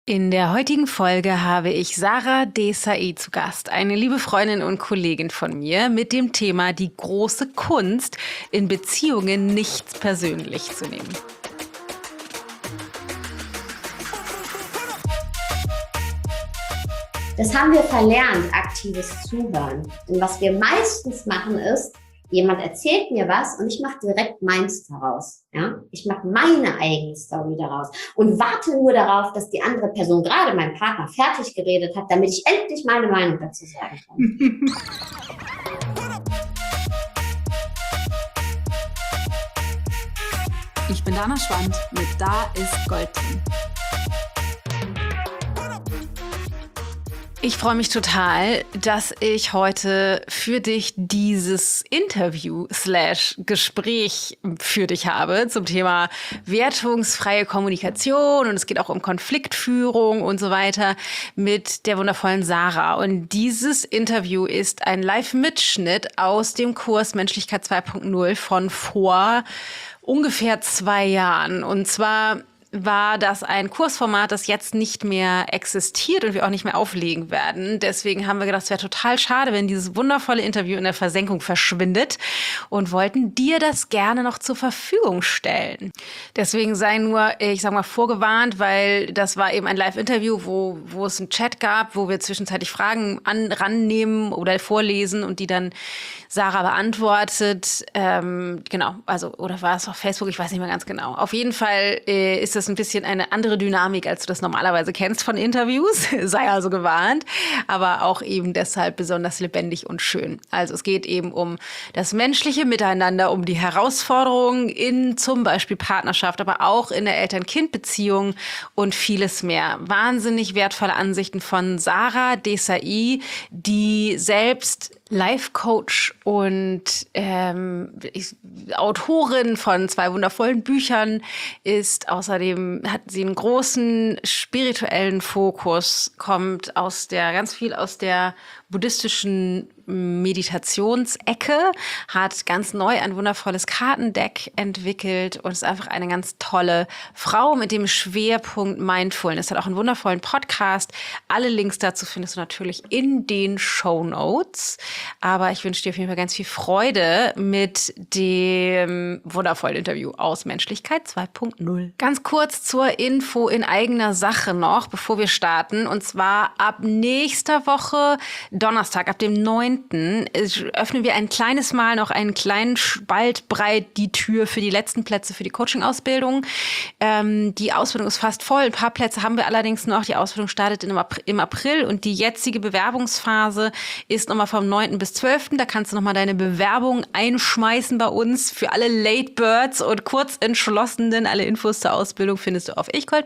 In der heutigen Folge habe ich Sarah Desai zu Gast, eine liebe Freundin und Kollegin von mir, mit dem Thema die große Kunst, in Beziehungen nichts persönlich zu nehmen. Das haben wir verlernt, aktives Zuhören. Und was wir meistens machen ist, jemand erzählt mir was und ich mache direkt meins daraus. Ja? Ich mache meine eigene Story daraus und warte nur darauf, dass die andere Person, gerade mein Partner, fertig geredet hat, damit ich endlich meine Meinung dazu sagen kann. Ich bin Dana Schwand mit Da ist Gold drin. Ich freue mich total, dass ich heute für dich dieses Interview/Gespräch für dich habe zum Thema wertungsfreie Kommunikation, und es geht auch um Konfliktführung und so weiter mit der wundervollen Sarah. Und dieses Interview ist ein Live-Mitschnitt aus dem Kurs Menschlichkeit 2.0 von vor ungefähr 2 Jahren. Und zwar war das ein Kursformat, das jetzt nicht mehr existiert und wir auch nicht mehr auflegen werden. Deswegen haben wir gedacht, es wäre total schade, wenn dieses wundervolle Interview in der Versenkung verschwindet, und wollten dir das gerne noch zur Verfügung stellen. Deswegen sei nur, ich sag mal, vorgewarnt, weil das war eben ein Live-Interview, wo es einen Chat gab, wo wir zwischenzeitlich Fragen rannehmen oder vorlesen und die dann Sarah beantwortet. Genau, also, oder war es auf Facebook? Ich weiß nicht mehr ganz genau. Auf jeden Fall ist das ein bisschen eine andere Dynamik, als du das normalerweise kennst von Interviews. Sei also gewarnt. Aber auch eben deshalb besonders lebendig und schön. Also es geht eben um das menschliche Miteinander, um die Herausforderungen in zum Beispiel Partnerschaft, aber auch in der Eltern-Kind-Beziehung und vieles mehr. Wahnsinnig wertvolle Ansichten von Sarah Desai, die selbst Life-Coach und Autorin von 2 wundervollen Büchern ist. Außerdem hat sie einen großen spirituellen Fokus, kommt ganz viel aus der buddhistischen Meditationsecke, hat ganz neu ein wundervolles Kartendeck entwickelt und ist einfach eine ganz tolle Frau mit dem Schwerpunkt Mindfulness. Hat auch einen wundervollen Podcast. Alle Links dazu findest du natürlich in den Shownotes. Aber ich wünsche dir auf jeden Fall ganz viel Freude mit dem wundervollen Interview aus Menschlichkeit 2.0. Ganz kurz zur Info in eigener Sache noch, bevor wir starten. Und zwar ab nächster Woche Donnerstag, ab dem 9. öffnen wir ein kleines Mal noch einen kleinen Spalt breit die Tür für die letzten Plätze für die Coaching-Ausbildung. Die Ausbildung ist fast voll. Ein paar Plätze haben wir allerdings noch. Die Ausbildung startet im April und die jetzige Bewerbungsphase ist nochmal vom 9. bis 12. Da kannst du nochmal deine Bewerbung einschmeißen bei uns für alle Late Birds und Kurzentschlossenen. Alle Infos zur Ausbildung findest du auf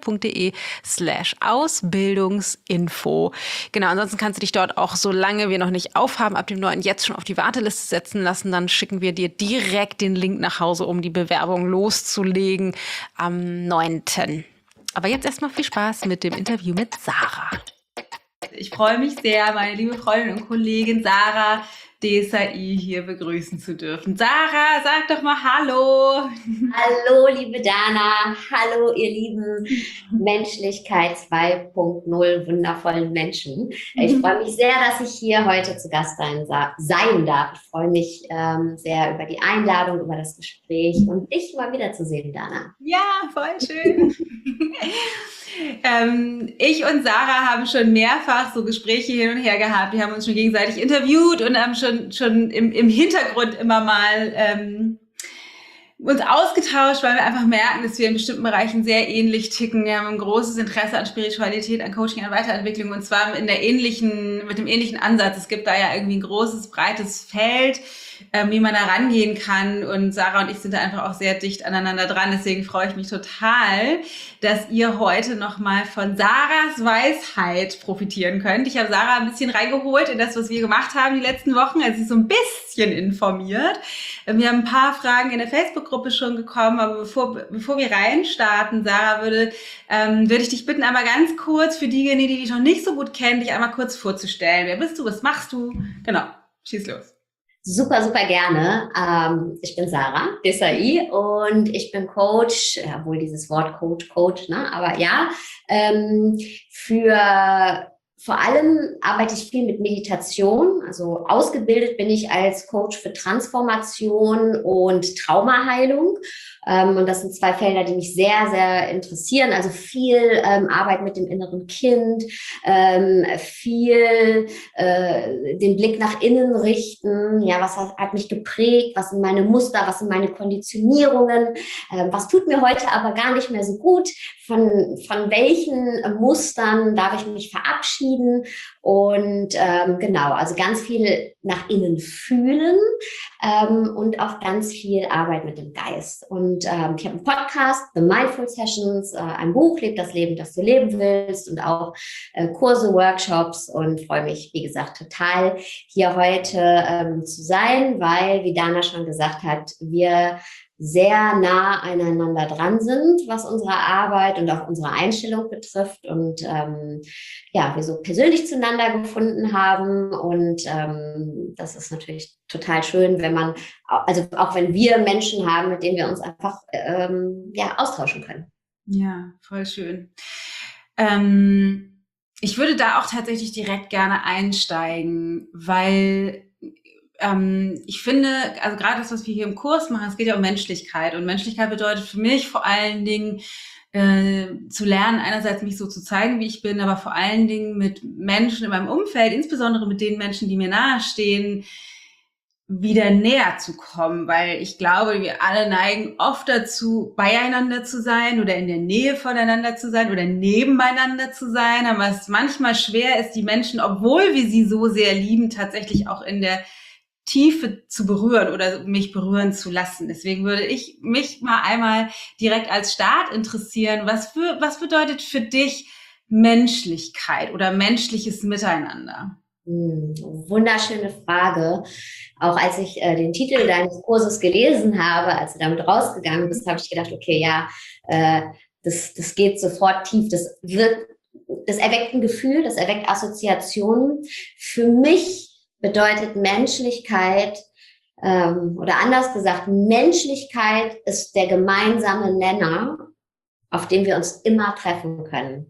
ichgold.de/Ausbildungsinfo. Genau, ansonsten kannst du dich dort auch, solange wir noch nicht aufhaben, ab dem 9. jetzt schon auf die Warteliste setzen lassen. Dann schicken wir dir direkt den Link nach Hause, um die Bewerbung loszulegen am 9. Aber jetzt erstmal viel Spaß mit dem Interview mit Sarah. Ich freue mich sehr, meine liebe Freundin und Kollegin Sarah Desai hier begrüßen zu dürfen. Sarah, sag doch mal Hallo. Hallo, liebe Dana. Hallo, ihr lieben Menschlichkeit 2.0 wundervollen Menschen. Ich freue mich sehr, dass ich hier heute zu Gast sein darf. Ich freue mich sehr über die Einladung, über das Gespräch und dich mal wiederzusehen, Dana. Ja, voll schön. Ich und Sarah haben schon mehrfach so Gespräche hin und her gehabt. Wir haben uns schon gegenseitig interviewt und haben schon im Hintergrund immer mal uns ausgetauscht, weil wir einfach merken, dass wir in bestimmten Bereichen sehr ähnlich ticken. Wir haben ein großes Interesse an Spiritualität, an Coaching, an Weiterentwicklung, und zwar mit dem ähnlichen Ansatz. Es gibt da ja irgendwie ein großes, breites Feld, wie man da rangehen kann, und Sarah und ich sind da einfach auch sehr dicht aneinander dran. Deswegen freue ich mich total, dass ihr heute nochmal von Sarahs Weisheit profitieren könnt. Ich habe Sarah ein bisschen reingeholt in das, was wir gemacht haben die letzten Wochen, also sie so ein bisschen informiert. Wir haben ein paar Fragen in der Facebook-Gruppe schon bekommen, aber bevor wir reinstarten, Sarah, würde ich dich bitten, einmal ganz kurz für diejenigen, die dich noch nicht so gut kennen, dich einmal kurz vorzustellen. Wer bist du? Was machst du? Genau, schieß los. Super, super gerne. Ich bin Sarah Desai und ich bin Coach, ja, wohl dieses Wort Coach, ne? Aber ja, für vor allem arbeite ich viel mit Meditation. Also ausgebildet bin ich als Coach für Transformation und Traumaheilung. Und das sind zwei Felder, die mich sehr, sehr interessieren. Also viel Arbeit mit dem inneren Kind, viel den Blick nach innen richten. Ja, was hat mich geprägt? Was sind meine Muster? Was sind meine Konditionierungen? Was tut mir heute aber gar nicht mehr so gut? Von welchen Mustern darf ich mich verabschieden? Und genau, also ganz viel nach innen fühlen und auch ganz viel Arbeit mit dem Geist. Und ich habe einen Podcast, The Mindful Sessions, ein Buch, Leb das Leben, das du leben willst, und auch Kurse, Workshops, und freue mich, wie gesagt, total hier heute zu sein, weil, wie Dana schon gesagt hat, wir sehr nah aneinander dran sind, was unsere Arbeit und auch unsere Einstellung betrifft, und ja, wir so persönlich zueinander gefunden haben, und das ist natürlich total schön, wenn man, also auch wenn wir Menschen haben, mit denen wir uns einfach ja, austauschen können. Ja, voll schön. Ich würde da auch tatsächlich direkt gerne einsteigen, weil ich finde, also gerade das, was wir hier im Kurs machen, es geht ja um Menschlichkeit. Und Menschlichkeit bedeutet für mich vor allen Dingen zu lernen, einerseits mich so zu zeigen, wie ich bin, aber vor allen Dingen mit Menschen in meinem Umfeld, insbesondere mit den Menschen, die mir nahestehen, wieder näher zu kommen, weil ich glaube, wir alle neigen oft dazu, beieinander zu sein oder in der Nähe voneinander zu sein oder nebeneinander zu sein, aber es manchmal schwer ist, die Menschen, obwohl wir sie so sehr lieben, tatsächlich auch in der Tiefe zu berühren oder mich berühren zu lassen. Deswegen würde ich mich mal einmal direkt als Start interessieren, was bedeutet für dich Menschlichkeit oder menschliches Miteinander? Wunderschöne Frage. Auch als ich den Titel deines Kurses gelesen habe, als du damit rausgegangen bist, habe ich gedacht, okay, ja, das geht sofort tief. Das erweckt ein Gefühl, das erweckt Assoziationen. Für mich bedeutet Menschlichkeit, oder anders gesagt, Menschlichkeit ist der gemeinsame Nenner, auf dem wir uns immer treffen können.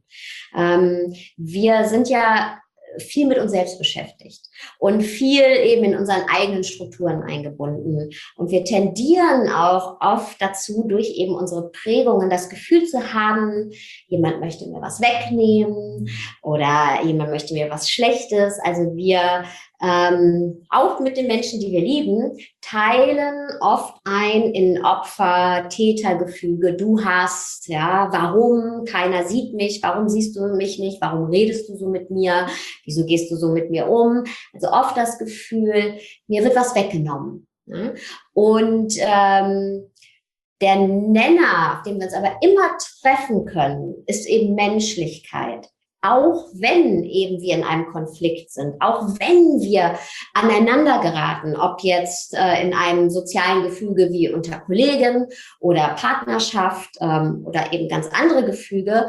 Wir sind ja viel mit uns selbst beschäftigt und viel eben in unseren eigenen Strukturen eingebunden. Und wir tendieren auch oft dazu, durch eben unsere Prägungen das Gefühl zu haben, jemand möchte mir was wegnehmen oder jemand möchte mir was Schlechtes. Also wir auch mit den Menschen, die wir lieben, teilen oft ein in Opfer-Täter-Gefüge. Du hast, ja, warum? Keiner sieht mich. Warum siehst du mich nicht? Warum redest du so mit mir? Wieso gehst du so mit mir um? Also oft das Gefühl, mir wird was weggenommen. Ne? Und der Nenner, auf den wir uns aber immer treffen können, ist eben Menschlichkeit. Auch wenn eben wir in einem Konflikt sind, auch wenn wir aneinander geraten, ob jetzt in einem sozialen Gefüge wie unter Kollegen oder Partnerschaft oder eben ganz andere Gefüge,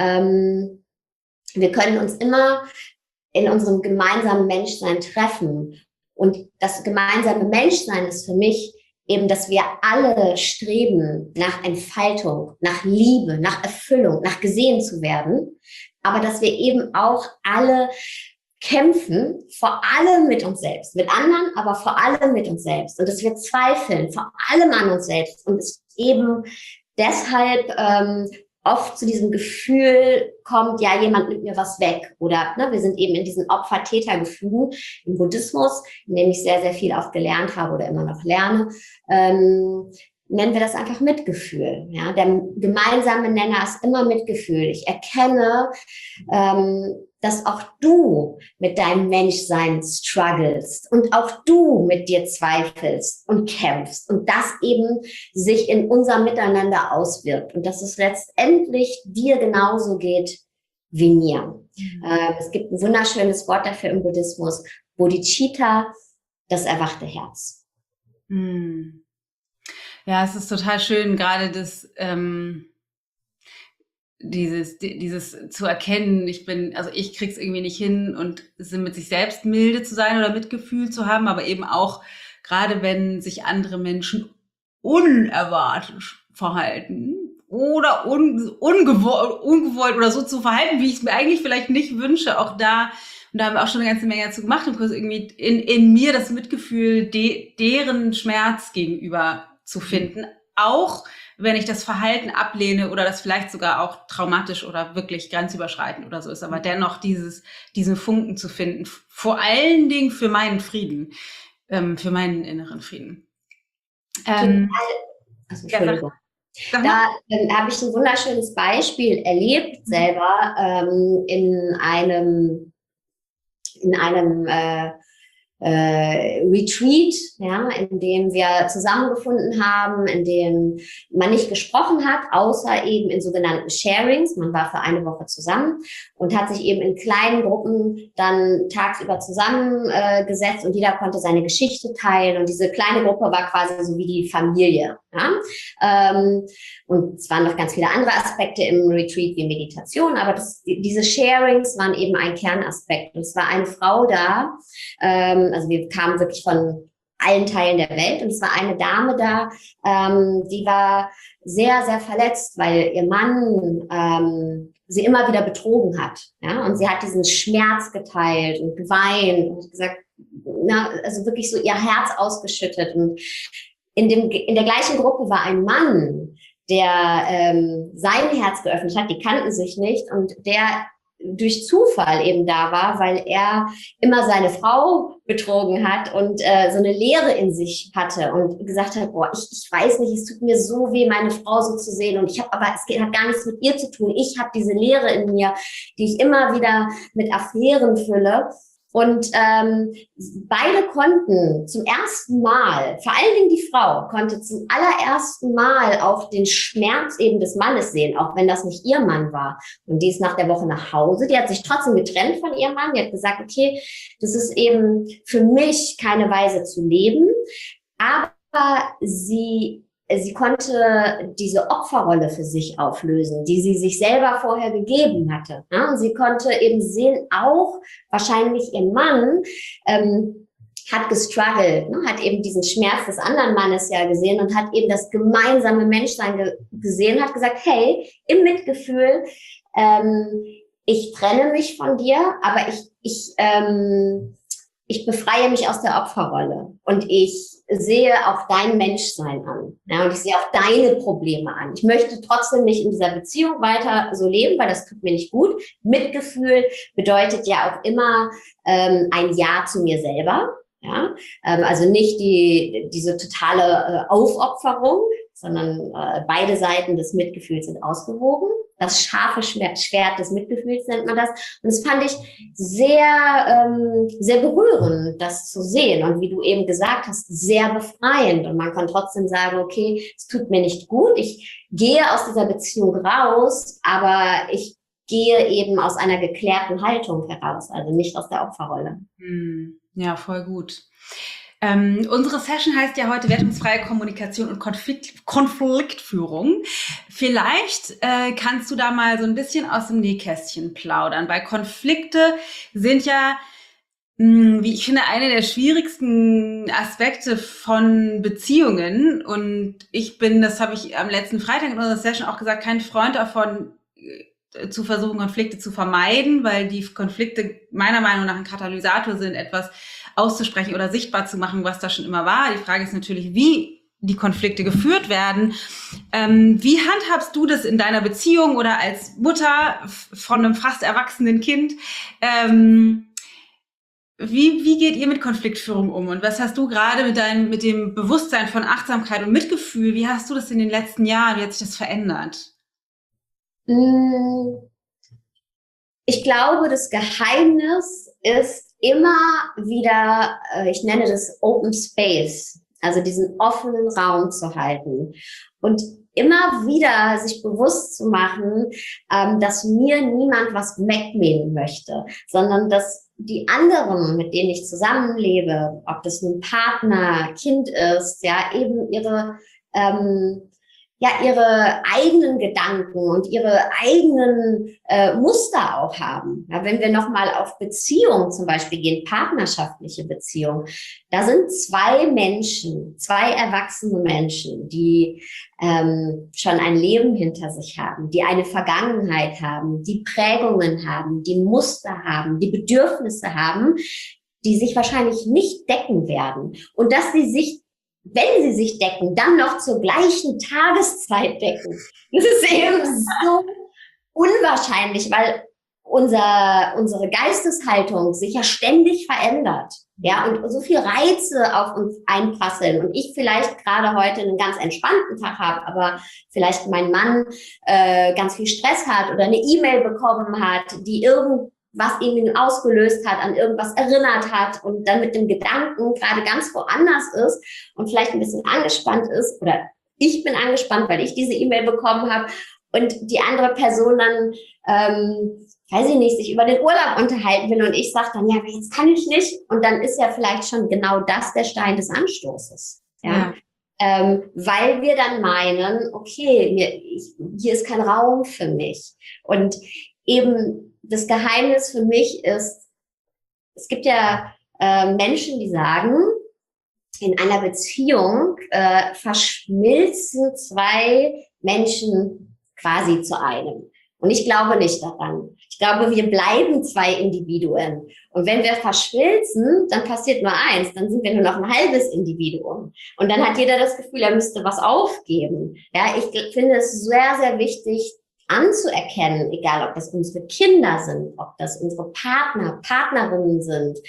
wir können uns immer in unserem gemeinsamen Menschsein treffen. Und das gemeinsame Menschsein ist für mich eben, dass wir alle streben nach Entfaltung, nach Liebe, nach Erfüllung, nach gesehen zu werden. Aber dass wir eben auch alle kämpfen, vor allem mit uns selbst, mit anderen, aber vor allem mit uns selbst. Und dass wir zweifeln, vor allem an uns selbst. Und es eben deshalb oft zu diesem Gefühl kommt, ja, jemand nimmt mir was weg. Oder ne, wir sind eben in diesen Opfer-Täter-Gefügen im Buddhismus, in dem ich sehr, sehr viel auch gelernt habe oder immer noch lerne, nennen wir das einfach Mitgefühl. Ja? Der gemeinsame Nenner ist immer Mitgefühl. Ich erkenne, dass auch du mit deinem Menschsein strugglest und auch du mit dir zweifelst und kämpfst und das eben sich in unserem Miteinander auswirkt und dass es letztendlich dir genauso geht wie mir. Es gibt ein wunderschönes Wort dafür im Buddhismus, Bodhicitta, das erwachte Herz. Ja, es ist total schön, gerade das, dieses zu erkennen, ich krieg's irgendwie nicht hin und mit sich selbst milde zu sein oder Mitgefühl zu haben, aber eben auch gerade wenn sich andere Menschen unerwartet verhalten oder ungewollt oder so zu verhalten, wie ich es mir eigentlich vielleicht nicht wünsche, auch da, und da haben wir auch schon eine ganze Menge dazu gemacht im Kurs, irgendwie in mir das Mitgefühl deren Schmerz gegenüber zu finden, auch wenn ich das Verhalten ablehne oder das vielleicht sogar auch traumatisch oder wirklich grenzüberschreitend oder so ist, aber dennoch diesen Funken zu finden, vor allen Dingen für meinen Frieden, für meinen inneren Frieden. Also, Entschuldigung. Da habe ich ein wunderschönes Beispiel erlebt selber in einem Retreat, ja, in dem wir zusammengefunden haben, in dem man nicht gesprochen hat, außer eben in sogenannten Sharings. Man war für eine Woche zusammen und hat sich eben in kleinen Gruppen dann tagsüber zusammengesetzt und jeder konnte seine Geschichte teilen und diese kleine Gruppe war quasi so wie die Familie. Ja? Und es waren noch ganz viele andere Aspekte im Retreat wie Meditation, aber diese Sharings waren eben ein Kernaspekt. Und es war eine Frau da, also wir kamen wirklich von allen Teilen der Welt und es war eine Dame da, die war sehr, sehr verletzt, weil ihr Mann sie immer wieder betrogen hat. Ja? Und sie hat diesen Schmerz geteilt und geweint und gesagt, also wirklich so ihr Herz ausgeschüttet. Und in der gleichen Gruppe war ein Mann, der sein Herz geöffnet hat, die kannten sich nicht und der durch Zufall eben da war, weil er immer seine Frau betrogen hat und so eine Leere in sich hatte und gesagt hat, boah, ich weiß nicht, es tut mir so weh, meine Frau so zu sehen und aber es hat gar nichts mit ihr zu tun. Ich habe diese Leere in mir, die ich immer wieder mit Affären fülle. Und beide konnten zum ersten Mal, vor allen Dingen die Frau, konnte zum allerersten Mal auch den Schmerz eben des Mannes sehen, auch wenn das nicht ihr Mann war. Und die ist nach der Woche nach Hause, die hat sich trotzdem getrennt von ihrem Mann, die hat gesagt, okay, das ist eben für mich keine Weise zu leben, aber sie konnte diese Opferrolle für sich auflösen, die sie sich selber vorher gegeben hatte. Ja? Und sie konnte eben sehen, auch wahrscheinlich ihr Mann hat gestruggelt, ne? Hat eben diesen Schmerz des anderen Mannes ja gesehen und hat eben das gemeinsame Menschsein gesehen, hat gesagt, hey, im Mitgefühl, ich trenne mich von dir, aber ich befreie mich aus der Opferrolle und ich sehe auch dein Menschsein an, ja, und ich sehe auch deine Probleme an. Ich möchte trotzdem nicht in dieser Beziehung weiter so leben, weil das tut mir nicht gut. Mitgefühl bedeutet ja auch immer ein Ja zu mir selber, ja, also nicht diese totale Aufopferung, sondern beide Seiten des Mitgefühls sind ausgewogen. Das scharfe Schwert des Mitgefühls nennt man das. Und das fand ich sehr, sehr berührend, das zu sehen. Und wie du eben gesagt hast, sehr befreiend. Und man kann trotzdem sagen, okay, es tut mir nicht gut. Ich gehe aus dieser Beziehung raus, aber ich gehe eben aus einer geklärten Haltung heraus, also nicht aus der Opferrolle. Ja, voll gut. Unsere Session heißt ja heute wertungsfreie Kommunikation und Konfliktführung. Vielleicht kannst du da mal so ein bisschen aus dem Nähkästchen plaudern, weil Konflikte sind ja, wie ich finde, eine der schwierigsten Aspekte von Beziehungen. Und ich bin, das habe ich am letzten Freitag in unserer Session auch gesagt, kein Freund davon, zu versuchen, Konflikte zu vermeiden, weil die Konflikte meiner Meinung nach ein Katalysator sind, etwas auszusprechen oder sichtbar zu machen, was da schon immer war. Die Frage ist natürlich, wie die Konflikte geführt werden. Wie handhabst du das in deiner Beziehung oder als Mutter von einem fast erwachsenen Kind? Wie geht ihr mit Konfliktführung um? Und was hast du gerade mit dem Bewusstsein von Achtsamkeit und Mitgefühl, wie hast du das in den letzten Jahren, wie hat sich das verändert? Ich glaube, das Geheimnis ist immer wieder, ich nenne das Open Space, also diesen offenen Raum zu halten und immer wieder sich bewusst zu machen, dass mir niemand was wegnehmen möchte, sondern dass die anderen, mit denen ich zusammenlebe, ob das nun Partner, Kind ist, ja, eben ja ihre eigenen Gedanken und ihre eigenen Muster auch haben. Ja, wenn wir nochmal auf Beziehungen zum Beispiel gehen, partnerschaftliche Beziehungen, da sind zwei Menschen, zwei erwachsene Menschen, die schon ein Leben hinter sich haben, die eine Vergangenheit haben, die Prägungen haben, die Muster haben, die Bedürfnisse haben, die sich wahrscheinlich nicht decken werden. Und dass sie sich, wenn sie sich decken, dann noch zur gleichen Tageszeit decken. Das ist eben so unwahrscheinlich, weil unsere Geisteshaltung sich ja ständig verändert. Ja, und so viel Reize auf uns einprasseln. Und ich vielleicht gerade heute einen ganz entspannten Tag habe, aber vielleicht mein Mann ganz viel Stress hat oder eine E-Mail bekommen hat, die was ihn ausgelöst hat, an irgendwas erinnert hat und dann mit dem Gedanken gerade ganz woanders ist und vielleicht ein bisschen angespannt ist, oder ich bin angespannt, weil ich diese E-Mail bekommen habe und die andere Person dann, weiß ich nicht, sich über den Urlaub unterhalten will und ich sage dann, ja, jetzt kann ich nicht, und dann ist ja vielleicht schon genau das der Stein des Anstoßes. Ja. Weil wir dann meinen, okay, hier ist kein Raum für mich. Und eben das Geheimnis für mich ist, es gibt ja Menschen, die sagen, in einer Beziehung verschmilzen zwei Menschen quasi zu einem. Und ich glaube nicht daran. Ich glaube, wir bleiben zwei Individuen. Und wenn wir verschmilzen, dann passiert nur eins, dann sind wir nur noch ein halbes Individuum. Und dann hat jeder das Gefühl, er müsste was aufgeben. Ja, ich finde es sehr, sehr wichtig, anzuerkennen, egal ob das unsere Kinder sind, ob das unsere Partner, Partnerinnen sind,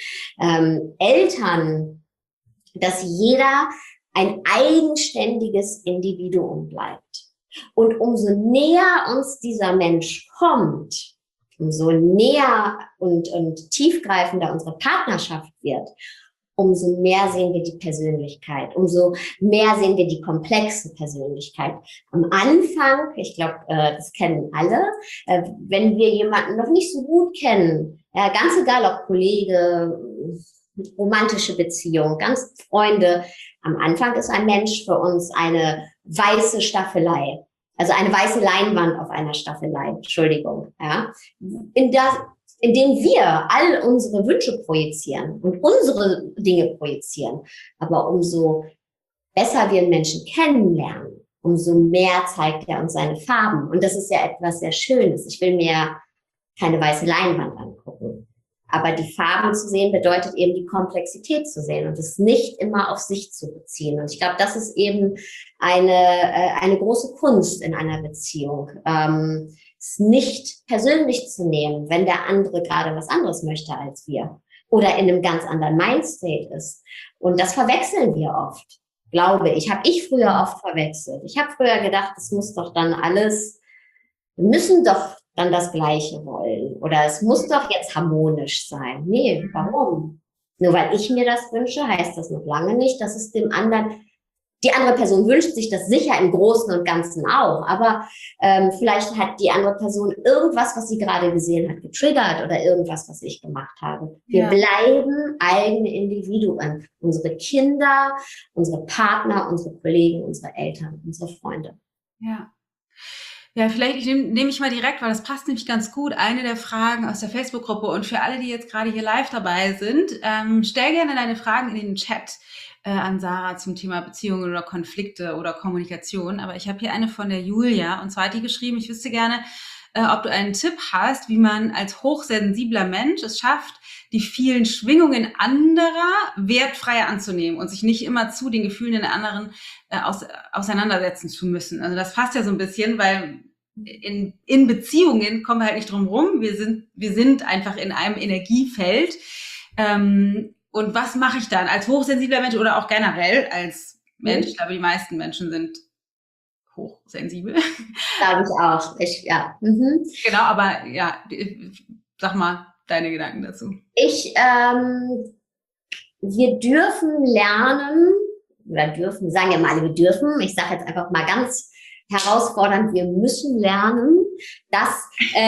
Eltern, dass jeder ein eigenständiges Individuum bleibt. Und umso näher uns dieser Mensch kommt, umso näher und tiefgreifender unsere Partnerschaft wird, umso mehr sehen wir die Persönlichkeit, umso mehr sehen wir die komplexe Persönlichkeit. Am Anfang, ich glaube, das kennen alle, wenn wir jemanden noch nicht so gut kennen, ganz egal ob Kollege, romantische Beziehung, ganz Freunde, am Anfang ist ein Mensch für uns eine weiße Staffelei, also eine weiße Leinwand auf einer Staffelei, Entschuldigung, ja, in dem wir all unsere Wünsche projizieren und unsere Dinge projizieren. Aber umso besser wir einen Menschen kennenlernen, umso mehr zeigt er uns seine Farben. Und das ist ja etwas sehr Schönes. Ich will mir keine weiße Leinwand angucken. Aber die Farben zu sehen bedeutet eben die Komplexität zu sehen und es nicht immer auf sich zu beziehen. Und ich glaube, das ist eben eine große Kunst in einer Beziehung. Es nicht persönlich zu nehmen, wenn der andere gerade was anderes möchte als wir oder in einem ganz anderen Mindstate ist. Und das verwechseln wir oft, glaube ich. Habe ich früher oft verwechselt. Ich habe früher gedacht, es muss doch dann alles, wir müssen doch dann das Gleiche wollen oder es muss doch jetzt harmonisch sein. Nee, warum? Nur weil ich mir das wünsche, heißt das noch lange nicht, dass es dem anderen, die andere Person wünscht sich das sicher im Großen und Ganzen auch, aber vielleicht hat die andere Person irgendwas, was sie gerade gesehen hat, getriggert oder irgendwas, was ich gemacht habe. Wir bleiben eigene Individuen. Unsere Kinder, unsere Partner, unsere Kollegen, unsere Eltern, unsere Freunde. Ja. Ja, vielleicht nehme ich mal direkt, weil das passt nämlich ganz gut, eine der Fragen aus der Facebook-Gruppe. Und für alle, die jetzt gerade hier live dabei sind, stell gerne deine Fragen in den Chat an Sarah zum Thema Beziehungen oder Konflikte oder Kommunikation. Aber ich habe hier eine von der Julia, und zwar hat die geschrieben, ich wüsste gerne, ob du einen Tipp hast, wie man als hochsensibler Mensch es schafft, die vielen Schwingungen anderer wertfrei anzunehmen und sich nicht immer zu den Gefühlen der anderen auseinandersetzen zu müssen. Also das passt ja so ein bisschen, weil in Beziehungen kommen wir halt nicht drum rum. Wir sind einfach in einem Energiefeld. Und was mache ich dann als hochsensibler Mensch oder auch generell als Mensch? Ich glaube, die meisten Menschen sind hochsensibel. Glaube ich auch. Ja. Mhm. Genau, aber ja, sag mal deine Gedanken dazu. Wir dürfen lernen, sagen ja mal alle, wir dürfen, ich sage jetzt einfach mal ganz herausfordernd, wir müssen lernen, dass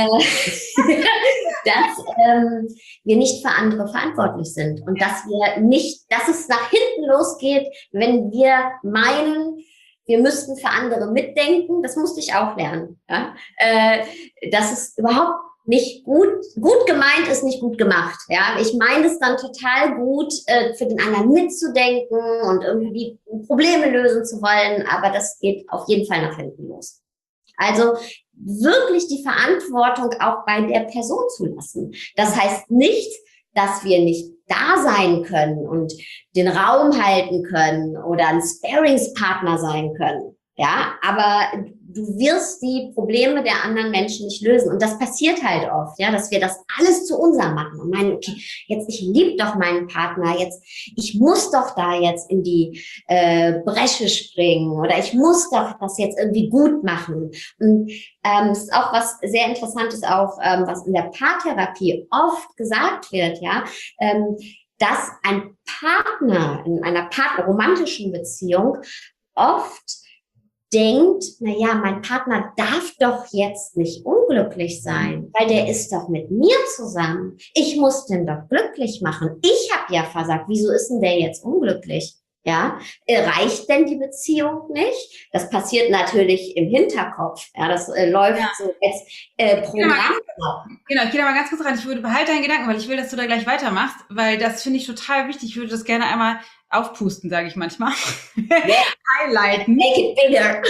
wir nicht für andere verantwortlich sind und dass es nach hinten losgeht, wenn wir meinen, wir müssten für andere mitdenken. Das musste ich auch lernen. Ja? Das ist überhaupt nicht gut gemeint ist nicht gut gemacht. Ja, ich meine es dann total gut, für den anderen mitzudenken und irgendwie Probleme lösen zu wollen, aber das geht auf jeden Fall nach hinten los. Also wirklich die Verantwortung auch bei der Person zu lassen. Das heißt nicht, dass wir nicht da sein können und den Raum halten können oder ein Sparringspartner sein können. Ja, aber du wirst die Probleme der anderen Menschen nicht lösen. Und das passiert halt oft, ja, dass wir das alles zu unserem machen und meinen, okay, jetzt, ich liebe doch meinen Partner, jetzt, ich muss doch da jetzt in die Bresche springen oder ich muss doch das jetzt irgendwie gut machen. Und es ist auch was sehr Interessantes, auch was in der Paartherapie oft gesagt wird, ja, dass ein Partner in einer romantischen Beziehung oft denkt, na ja, mein Partner darf doch jetzt nicht unglücklich sein, weil der ist doch mit mir zusammen. Ich muss den doch glücklich machen. Ich habe ja versagt. Wieso ist denn der jetzt unglücklich? Ja, reicht denn die Beziehung nicht? Das passiert natürlich im Hinterkopf. Ja, das läuft so als Programm. Genau, ich gehe da mal ganz kurz rein. Ich würde behalte deinen Gedanken, weil ich will, dass du da gleich weitermachst, weil das finde ich total wichtig. Ich würde das gerne einmal aufpusten, sage ich manchmal. Highlighten. Make it bigger.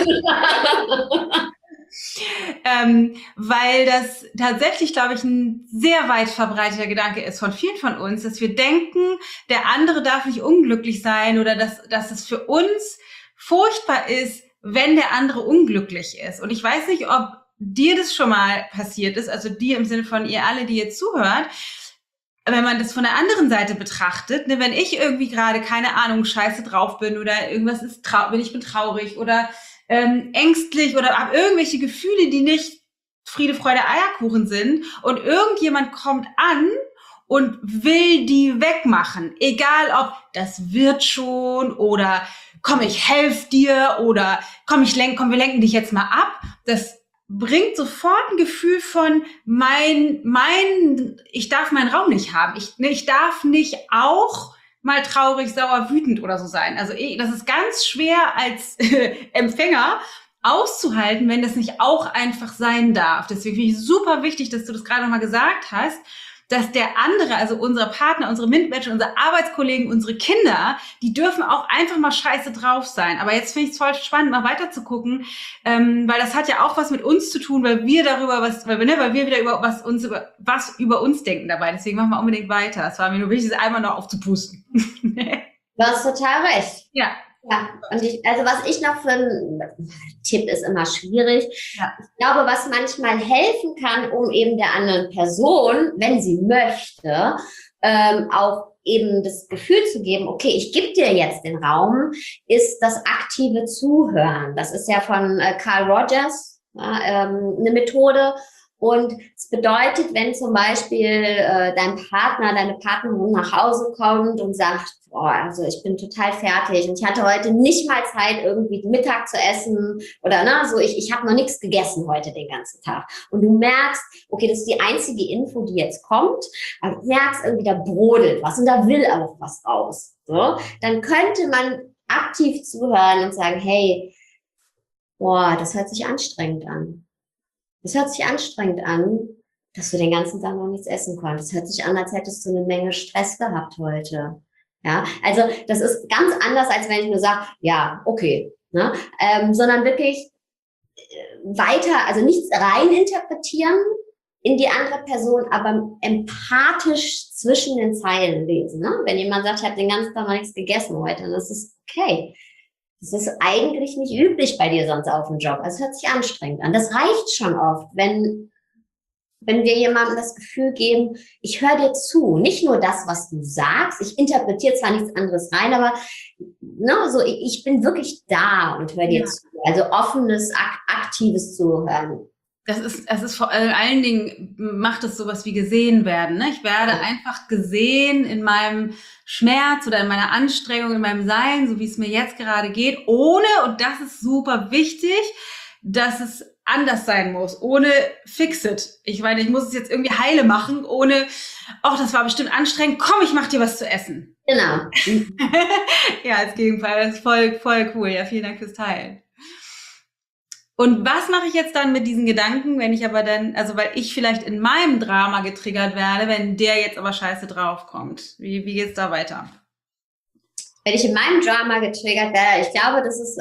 Weil das tatsächlich, glaube ich, ein sehr weit verbreiteter Gedanke ist von vielen von uns, dass wir denken, der andere darf nicht unglücklich sein oder dass es für uns furchtbar ist, wenn der andere unglücklich ist. Und ich weiß nicht, ob dir das schon mal passiert ist, also dir im Sinne von ihr alle, die jetzt zuhört, wenn man das von der anderen Seite betrachtet, ne, wenn ich irgendwie gerade, keine Ahnung, scheiße drauf bin oder irgendwas ist, ich bin traurig oder ängstlich oder habe irgendwelche Gefühle, die nicht Friede, Freude, Eierkuchen sind und irgendjemand kommt an und will die wegmachen, egal ob das wird schon oder komm, ich helfe dir oder komm, wir lenken dich jetzt mal ab, das bringt sofort ein Gefühl von ich darf meinen Raum nicht haben. Ich darf nicht auch mal traurig, sauer, wütend oder so sein. Also das ist ganz schwer als Empfänger auszuhalten, wenn das nicht auch einfach sein darf. Deswegen finde ich super wichtig, dass du das gerade nochmal gesagt hast, dass der andere, also unsere Partner, unsere Mitmenschen, unsere Arbeitskollegen, unsere Kinder, die dürfen auch einfach mal scheiße drauf sein. Aber jetzt finde ich es voll spannend, mal weiter zu gucken, weil das hat ja auch was mit uns zu tun, weil wir wieder was über uns denken dabei. Deswegen machen wir unbedingt weiter. Es war mir nur wichtig, es einmal noch aufzupusten. Du hast total recht. Ja. Ja, und was ich noch für ein Tipp ist immer schwierig. Ja. Ich glaube, was manchmal helfen kann, um eben der anderen Person, wenn sie möchte, auch eben das Gefühl zu geben, okay, ich gebe dir jetzt den Raum, ist das aktive Zuhören. Das ist ja von Carl Rogers eine Methode. Und es bedeutet, wenn zum Beispiel dein Partner, deine Partnerin nach Hause kommt und sagt, also ich bin total fertig und ich hatte heute nicht mal Zeit, irgendwie Mittag zu essen oder ich habe noch nichts gegessen heute den ganzen Tag. Und du merkst, okay, das ist die einzige Info, die jetzt kommt, aber du merkst irgendwie, da brodelt was und da will auch was raus. So, dann könnte man aktiv zuhören und sagen, hey, das hört sich anstrengend an. Es hört sich anstrengend an, dass du den ganzen Tag noch nichts essen konntest. Es hört sich an, als hättest du eine Menge Stress gehabt heute. Ja, also das ist ganz anders, als wenn ich nur sage, ja, okay, ne? Sondern wirklich weiter, also nichts rein interpretieren in die andere Person, aber empathisch zwischen den Zeilen lesen. Ne? Wenn jemand sagt, ich habe den ganzen Tag noch nichts gegessen heute, dann ist es okay. Das ist eigentlich nicht üblich bei dir sonst auf dem Job. Also es hört sich anstrengend an. Das reicht schon oft, wenn wir jemandem das Gefühl geben, ich höre dir zu. Nicht nur das, was du sagst. Ich interpretiere zwar nichts anderes rein, aber ich bin wirklich da und höre dir zu. Also offenes, aktives Zuhören. Es ist vor allen Dingen, macht es sowas wie gesehen werden. Ne? Ich werde einfach gesehen in meinem Schmerz oder in meiner Anstrengung, in meinem Sein, so wie es mir jetzt gerade geht, ohne, und das ist super wichtig, dass es anders sein muss, ohne fix it. Ich meine, ich muss es jetzt irgendwie heile machen, ohne, ach, das war bestimmt anstrengend, komm, ich mach dir was zu essen. Genau. Ja, als Gegenfall, das ist voll, voll cool. Ja, vielen Dank fürs Teilen. Und was mache ich jetzt dann mit diesen Gedanken, wenn ich aber dann, also weil ich vielleicht in meinem Drama getriggert werde, wenn der jetzt aber scheiße draufkommt? Wie geht's da weiter? Wenn ich in meinem Drama getriggert werde, ich glaube, das ist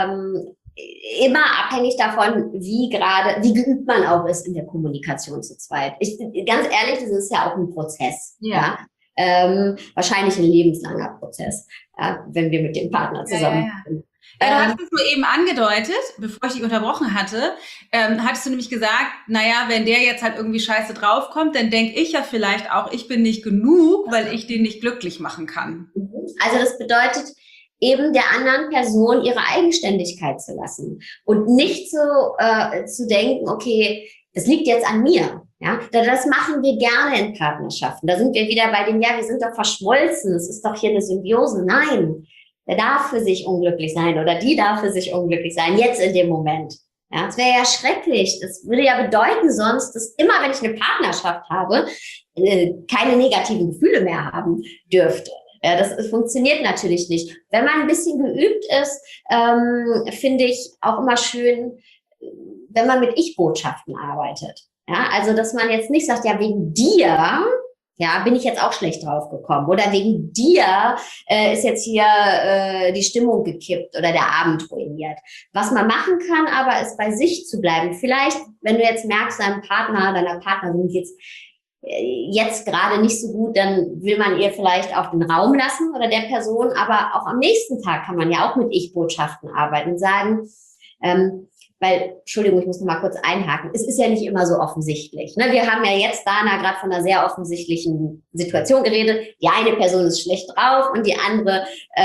immer abhängig davon, wie geübt man auch ist in der Kommunikation zu zweit. Ganz ehrlich, das ist ja auch ein Prozess. Ja. Wahrscheinlich ein lebenslanger Prozess, ja, wenn wir mit dem Partner zusammen sind. Ja, du hast es nur eben angedeutet, bevor ich dich unterbrochen hatte, hattest du nämlich gesagt, naja, wenn der jetzt halt irgendwie scheiße draufkommt, dann denke ich ja vielleicht auch, ich bin nicht genug, weil ich den nicht glücklich machen kann. Also das bedeutet, eben der anderen Person ihre Eigenständigkeit zu lassen und nicht zu denken, okay, das liegt jetzt an mir. Ja, das machen wir gerne in Partnerschaften. Da sind wir wieder bei dem, ja, wir sind doch verschmolzen, es ist doch hier eine Symbiose. Nein, der darf für sich unglücklich sein oder die darf für sich unglücklich sein, jetzt in dem Moment. Ja, das wäre ja schrecklich. Das würde ja bedeuten sonst, dass immer, wenn ich eine Partnerschaft habe, keine negativen Gefühle mehr haben dürfte. Ja, das funktioniert natürlich nicht. Wenn man ein bisschen geübt ist, finde ich auch immer schön, wenn man mit Ich-Botschaften arbeitet. Ja, also, dass man jetzt nicht sagt, ja, wegen dir, ja, bin ich jetzt auch schlecht draufgekommen. Oder wegen dir ist jetzt hier die Stimmung gekippt oder der Abend ruiniert. Was man machen kann, aber ist bei sich zu bleiben. Vielleicht, wenn du jetzt merkst, deinem Partner, deiner Partnerin geht's jetzt gerade nicht so gut, dann will man ihr vielleicht auch den Raum lassen oder der Person. Aber auch am nächsten Tag kann man ja auch mit Ich-Botschaften arbeiten und sagen, weil, Entschuldigung, ich muss noch mal kurz einhaken, es ist ja nicht immer so offensichtlich. Ne? Wir haben ja jetzt, Dana, gerade von einer sehr offensichtlichen Situation geredet. Die eine Person ist schlecht drauf und die andere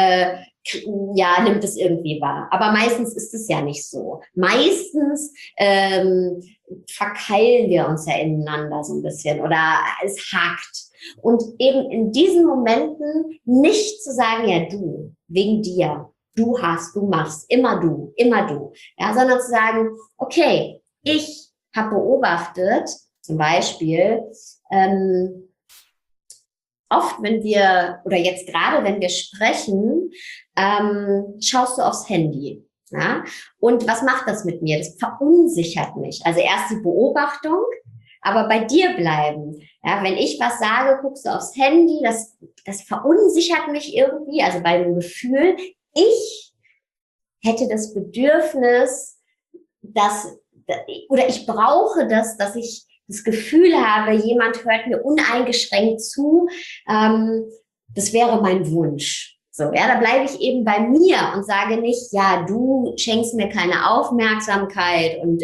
ja, nimmt es irgendwie wahr. Aber meistens ist es ja nicht so. Meistens verkeilen wir uns ja ineinander so ein bisschen oder es hakt. Und eben in diesen Momenten nicht zu sagen, ja, du, wegen dir. Du machst, immer du, ja, sondern zu sagen, okay, ich habe beobachtet, zum Beispiel, oft, wenn wir, oder jetzt gerade, wenn wir sprechen, schaust du aufs Handy, ja, und was macht das mit mir? Das verunsichert mich. Also erst die Beobachtung, aber bei dir bleiben. Ja, wenn ich was sage, guckst du aufs Handy, das verunsichert mich irgendwie, also bei dem Gefühl, ich hätte das Bedürfnis, oder ich brauche das, dass ich das Gefühl habe, jemand hört mir uneingeschränkt zu. Das wäre mein Wunsch. So, ja, da bleibe ich eben bei mir und sage nicht, ja, du schenkst mir keine Aufmerksamkeit und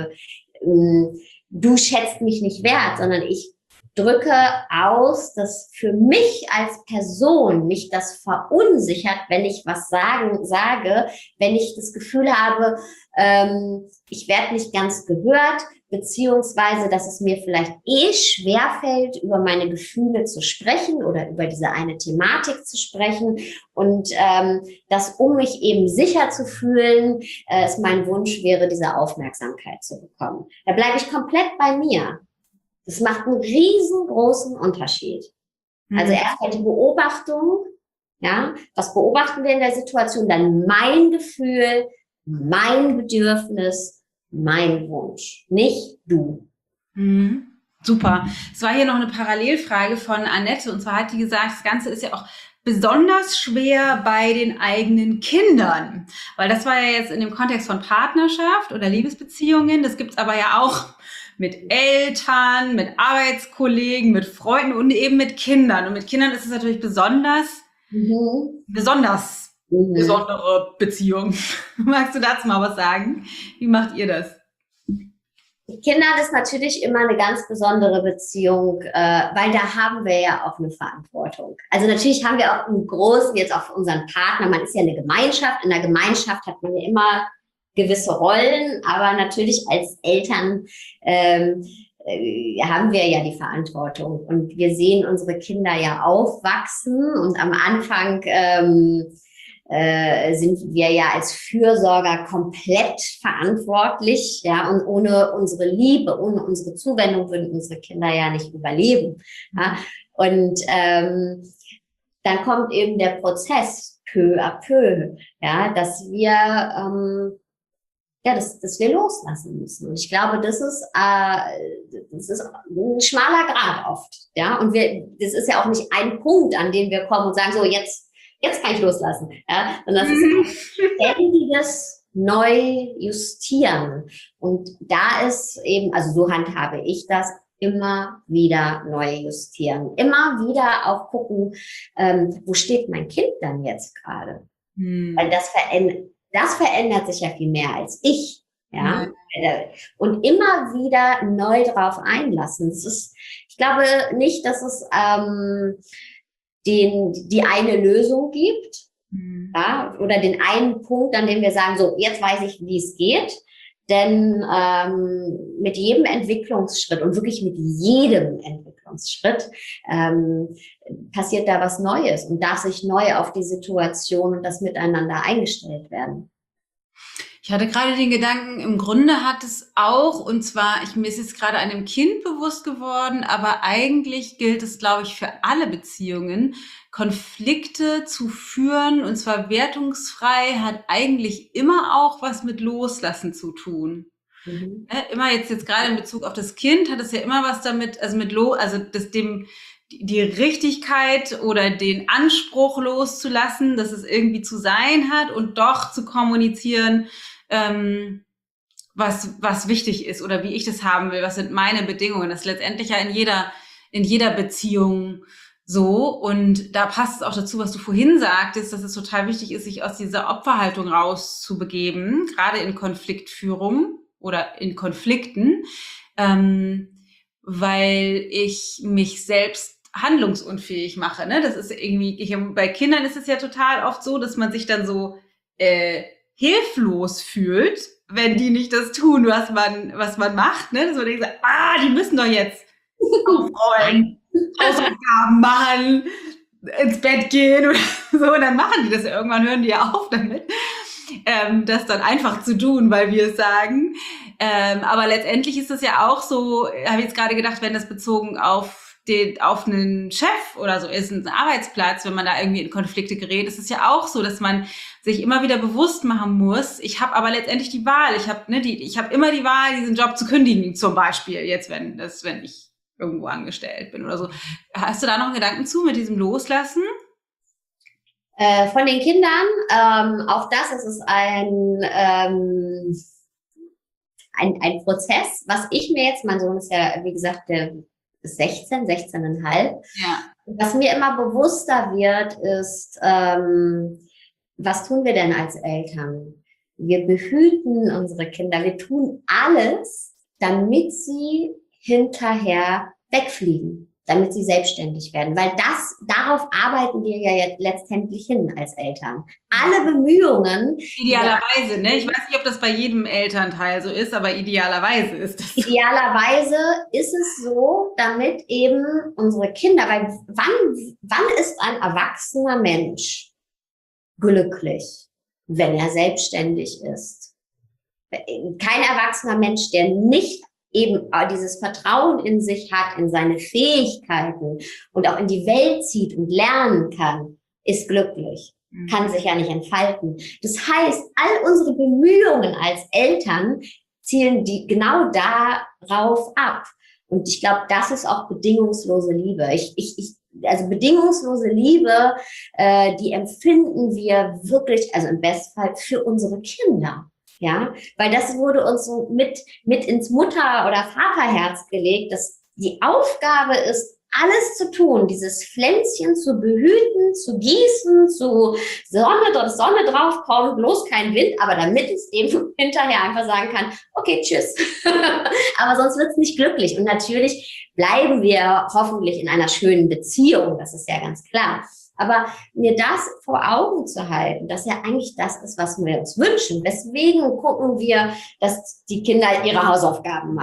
du schätzt mich nicht wert, sondern ich drücke aus, dass für mich als Person mich das verunsichert, wenn ich was sage, wenn ich das Gefühl habe, ich werde nicht ganz gehört, beziehungsweise, dass es mir vielleicht schwerfällt, über meine Gefühle zu sprechen oder über diese eine Thematik zu sprechen und dass, um mich eben sicher zu fühlen, es mein Wunsch wäre, diese Aufmerksamkeit zu bekommen. Da bleibe ich komplett bei mir. Das macht einen riesengroßen Unterschied. Also erstmal die Beobachtung, ja, was beobachten wir in der Situation, dann mein Gefühl, mein Bedürfnis, mein Wunsch, nicht du. Super. Es war hier noch eine Parallelfrage von Annette, und zwar hat die gesagt, das Ganze ist ja auch besonders schwer bei den eigenen Kindern, weil das war ja jetzt in dem Kontext von Partnerschaft oder Liebesbeziehungen, das gibt's aber ja auch mit Eltern, mit Arbeitskollegen, mit Freunden und eben mit Kindern. Und mit Kindern ist es natürlich besondere Beziehung. Magst du dazu mal was sagen? Wie macht ihr das? Mit Kindern ist natürlich immer eine ganz besondere Beziehung, weil da haben wir ja auch eine Verantwortung. Also natürlich haben wir auch einen großen, jetzt auch für unseren Partner, man ist ja eine Gemeinschaft, in der Gemeinschaft hat man ja immer gewisse Rollen, aber natürlich als Eltern haben wir ja die Verantwortung und wir sehen unsere Kinder ja aufwachsen und am Anfang sind wir ja als Fürsorger komplett verantwortlich, ja, und ohne unsere Liebe, ohne unsere Zuwendung würden unsere Kinder ja nicht überleben. Ja? Und dann kommt eben der Prozess peu à peu, ja, dass wir dass wir loslassen müssen. Und ich glaube, das ist ein schmaler Grat oft, ja. Und das ist ja auch nicht ein Punkt, an dem wir kommen und sagen, so jetzt kann ich loslassen, ja. Sondern das ist ein ständiges Neujustieren. Und da ist eben, also so handhabe ich das, immer wieder neu justieren, immer wieder auch gucken, wo steht mein Kind dann jetzt gerade? Weil das verändert sich ja viel mehr als ich, ja. Und immer wieder neu drauf einlassen. Ich glaube nicht, dass es die eine Lösung gibt, ja, oder den einen Punkt, an dem wir sagen, so, jetzt weiß ich, wie es geht. Denn mit jedem Entwicklungsschritt und wirklich mit jedem Entwicklungsschritt passiert da was Neues und darf sich neu auf die Situation und das Miteinander eingestellt werden. Ich hatte gerade den Gedanken, im Grunde hat es auch, und zwar, mir ist jetzt gerade einem Kind bewusst geworden, aber eigentlich gilt es, glaube ich, für alle Beziehungen, Konflikte zu führen, und zwar wertungsfrei, hat eigentlich immer auch was mit Loslassen zu tun. Immer jetzt gerade in Bezug auf das Kind hat es ja immer was damit, also die Richtigkeit oder den Anspruch loszulassen, dass es irgendwie zu sein hat und doch zu kommunizieren, was wichtig ist oder wie ich das haben will, was sind meine Bedingungen. Das ist letztendlich ja in jeder Beziehung so. Und da passt es auch dazu, was du vorhin sagtest, dass es total wichtig ist, sich aus dieser Opferhaltung rauszubegeben, gerade in Konfliktführung oder in Konflikten, weil ich mich selbst handlungsunfähig mache. Ne? Das ist irgendwie, bei Kindern ist es ja total oft so, dass man sich dann so hilflos fühlt, wenn die nicht das tun, was man macht. Ne? Dass man denkt, die müssen doch jetzt aufräumen, Hausaufgaben machen, ins Bett gehen oder so. Und dann machen die das ja. Irgendwann hören die ja auf damit, das dann einfach zu tun, weil wir es sagen. Aber letztendlich ist es ja auch so, habe ich jetzt gerade gedacht, wenn das bezogen auf einen Chef oder so ist, einen Arbeitsplatz, wenn man da irgendwie in Konflikte gerät, ist es ja auch so, dass man sich immer wieder bewusst machen muss, ich habe aber letztendlich die Wahl, ich habe immer die Wahl, diesen Job zu kündigen, zum Beispiel, jetzt wenn ich irgendwo angestellt bin oder so. Hast du da noch einen Gedanken zu mit diesem Loslassen? Von den Kindern, auch das ist ein Prozess, was ich mir jetzt, mein Sohn ist ja, wie gesagt, der ist 16,5. Ja. Was mir immer bewusster wird, ist, was tun wir denn als Eltern? Wir behüten unsere Kinder, wir tun alles, damit sie hinterher wegfliegen, damit sie selbstständig werden, weil darauf arbeiten wir ja jetzt letztendlich hin als Eltern. Alle Bemühungen. Idealerweise, ne? Ich weiß nicht, ob das bei jedem Elternteil so ist, aber idealerweise ist das so. Idealerweise ist es so, damit eben unsere Kinder, weil wann ist ein erwachsener Mensch glücklich, wenn er selbstständig ist? Kein erwachsener Mensch, der nicht eben dieses Vertrauen in sich hat, in seine Fähigkeiten und auch in die Welt zieht und lernen kann, ist glücklich, kann sich ja nicht entfalten. Das heißt, all unsere Bemühungen als Eltern zielen die genau darauf ab. Und ich glaube, das ist auch bedingungslose Liebe. Also bedingungslose Liebe, die empfinden wir wirklich, also im Bestfall für unsere Kinder. Ja, weil das wurde uns so mit ins Mutter- oder Vaterherz gelegt, dass die Aufgabe ist, alles zu tun, dieses Pflänzchen zu behüten, zu gießen, zu Sonne drauf kommt, bloß kein Wind, aber damit es eben hinterher einfach sagen kann, okay, tschüss. Aber sonst wird es nicht glücklich. Und natürlich bleiben wir hoffentlich in einer schönen Beziehung, das ist ja ganz klar. Aber mir das vor Augen zu halten, dass ja eigentlich das ist, was wir uns wünschen. Weswegen gucken wir, dass die Kinder ihre Hausaufgaben machen?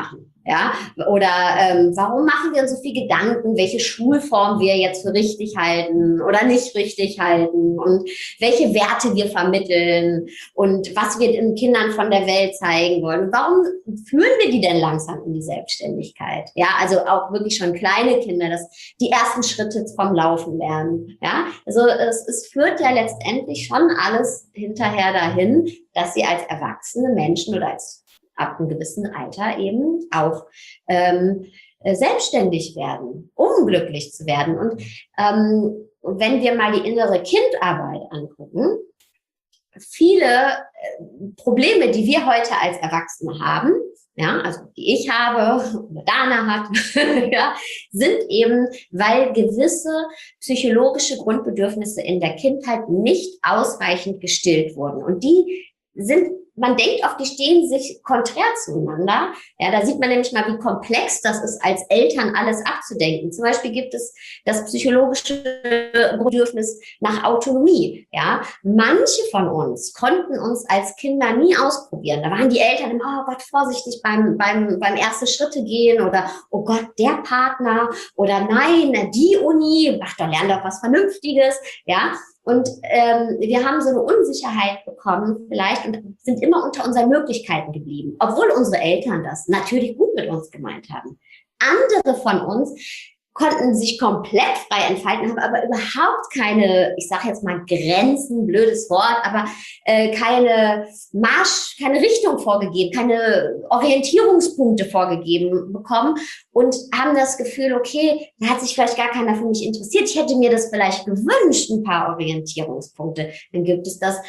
Ja, oder warum machen wir uns so viel Gedanken, welche Schulform wir jetzt für richtig halten oder nicht richtig halten und welche Werte wir vermitteln und was wir den Kindern von der Welt zeigen wollen. Warum führen wir die denn langsam in die Selbstständigkeit? Ja, also auch wirklich schon kleine Kinder, dass die ersten Schritte vom Laufen lernen. Ja, also es führt ja letztendlich schon alles hinterher dahin, dass sie als erwachsene Menschen oder als ab einem gewissen Alter eben auch selbstständig werden, um glücklich zu werden. Und wenn wir mal die innere Kindarbeit angucken, viele Probleme, die wir heute als Erwachsene haben, ja, also die ich habe oder Dana hat, ja, sind eben, weil gewisse psychologische Grundbedürfnisse in der Kindheit nicht ausreichend gestillt wurden. Und die sind, man denkt oft, die stehen sich konträr zueinander. Ja, da sieht man nämlich mal, wie komplex das ist, als Eltern alles abzudenken. Zum Beispiel gibt es das psychologische Bedürfnis nach Autonomie. Ja, manche von uns konnten uns als Kinder nie ausprobieren. Da waren die Eltern immer, oh Gott, vorsichtig beim erste Schritte gehen oder, oh Gott, der Partner oder nein, die Uni, ach, da lern doch was Vernünftiges. Ja, und wir haben so eine Unsicherheit bekommen vielleicht und sind immer unter unseren Möglichkeiten geblieben, obwohl unsere Eltern das natürlich gut mit uns gemeint haben. Andere von uns konnten sich komplett frei entfalten, haben aber überhaupt keine, ich sage jetzt mal Grenzen, blödes Wort, aber keine Richtung vorgegeben, keine Orientierungspunkte vorgegeben bekommen und haben das Gefühl, okay, da hat sich vielleicht gar keiner für mich interessiert. Ich hätte mir das vielleicht gewünscht, ein paar Orientierungspunkte. Dann gibt es das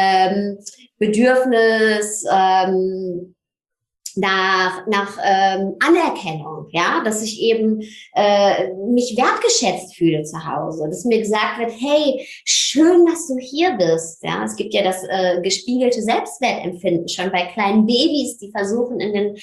Bedürfnis, nach Anerkennung, ja, dass ich eben mich wertgeschätzt fühle zu Hause, dass mir gesagt wird, hey, schön, dass du hier bist, ja, es gibt ja das gespiegelte Selbstwertempfinden schon bei kleinen Babys, die versuchen in den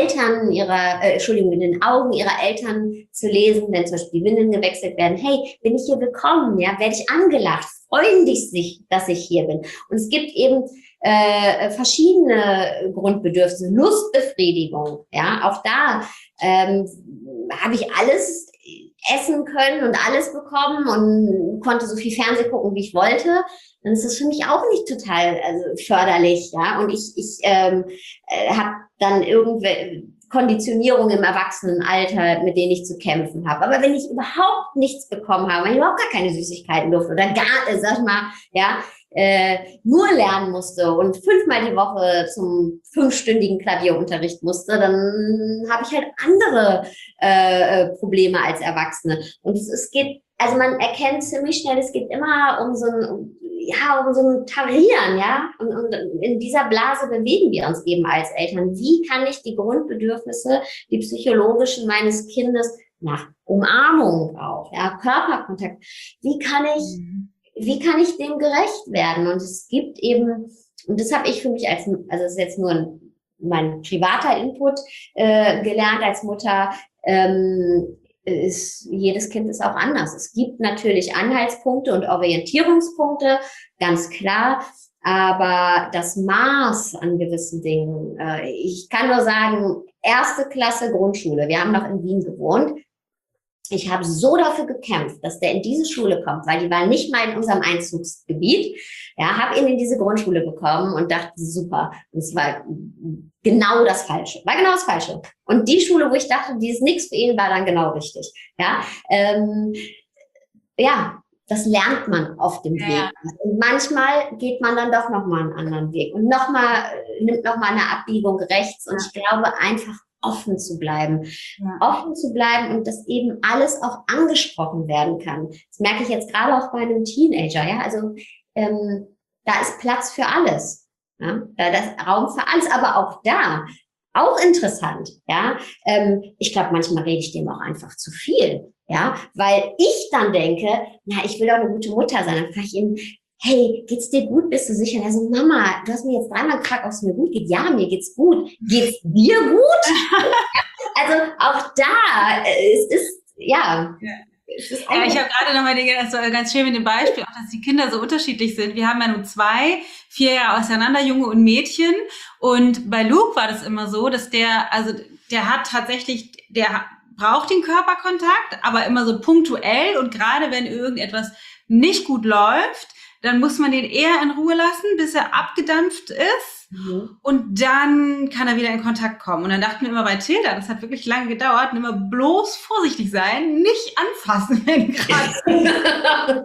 in den Augen ihrer Eltern zu lesen, wenn zum Beispiel die Windeln gewechselt werden, hey, bin ich hier willkommen, ja, werde ich angelacht, freuen die sich, dass ich hier bin. Und es gibt eben verschiedene Grundbedürfnisse, Lustbefriedigung, ja, auch da habe ich alles essen können und alles bekommen und konnte so viel Fernsehen gucken, wie ich wollte. Dann ist das für mich auch nicht total förderlich, ja. Und ich habe dann irgendwelche Konditionierung im Erwachsenenalter, mit denen ich zu kämpfen habe. Aber wenn ich überhaupt nichts bekommen habe, wenn ich überhaupt gar keine Süßigkeiten durfte oder sag ich mal, ja, nur lernen musste und 5-mal die Woche zum 5-stündigen Klavierunterricht musste, dann habe ich halt andere Probleme als Erwachsene. Und also man erkennt ziemlich schnell, es geht immer um so ein Tarieren, ja. Und in dieser Blase bewegen wir uns eben als Eltern. Wie kann ich die Grundbedürfnisse, die psychologischen meines Kindes nach Umarmung auch, ja, Körperkontakt, wie kann ich dem gerecht werden? Und es gibt eben, und das habe ich für mich also das ist jetzt nur mein privater Input, gelernt als Mutter, jedes Kind ist auch anders. Es gibt natürlich Anhaltspunkte und Orientierungspunkte, ganz klar, aber das Maß an gewissen Dingen, ich kann nur sagen, 1. Klasse Grundschule, wir haben noch in Wien gewohnt, ich habe so dafür gekämpft, dass der in diese Schule kommt, weil die war nicht mal in unserem Einzugsgebiet. Ja, habe ihn in diese Grundschule bekommen und dachte, super. Und es war genau das Falsche. War genau das Falsche. Und die Schule, wo ich dachte, die ist nichts für ihn, war dann genau richtig. Ja, das lernt man auf dem Weg. Und manchmal geht man dann doch nochmal einen anderen Weg und nimmt nochmal eine Abbiegung rechts. Und ich glaube einfach, offen zu bleiben. Ja. Offen zu bleiben und dass eben alles auch angesprochen werden kann. Das merke ich jetzt gerade auch bei einem Teenager, ja. Also da ist Platz für alles. Ja? Da ist Raum für alles, aber auch da, auch interessant, ja. Ich glaube, manchmal rede ich dem auch einfach zu viel, ja, weil ich dann denke, na, ich will doch eine gute Mutter sein. Dann frage ich ihn, hey, geht's dir gut? Bist du sicher? Also Mama, du hast mir jetzt 3-mal gefragt, ob es mir gut geht. Ja, mir geht's gut. Geht's dir gut? Also auch da, es ist. Ja, ich habe gerade nochmal das war ganz schön mit dem Beispiel, auch dass die Kinder so unterschiedlich sind. Wir haben ja nun 2, 4 Jahre auseinander, Junge und Mädchen. Und bei Luke war das immer so, dass der hat tatsächlich, der braucht den Körperkontakt, aber immer so punktuell und gerade wenn irgendetwas nicht gut läuft, dann muss man den eher in Ruhe lassen, bis er abgedampft ist. Und dann kann er wieder in Kontakt kommen. Und dann dachten wir immer bei Tilda, das hat wirklich lange gedauert, immer bloß vorsichtig sein, nicht anfassen, wenn gerade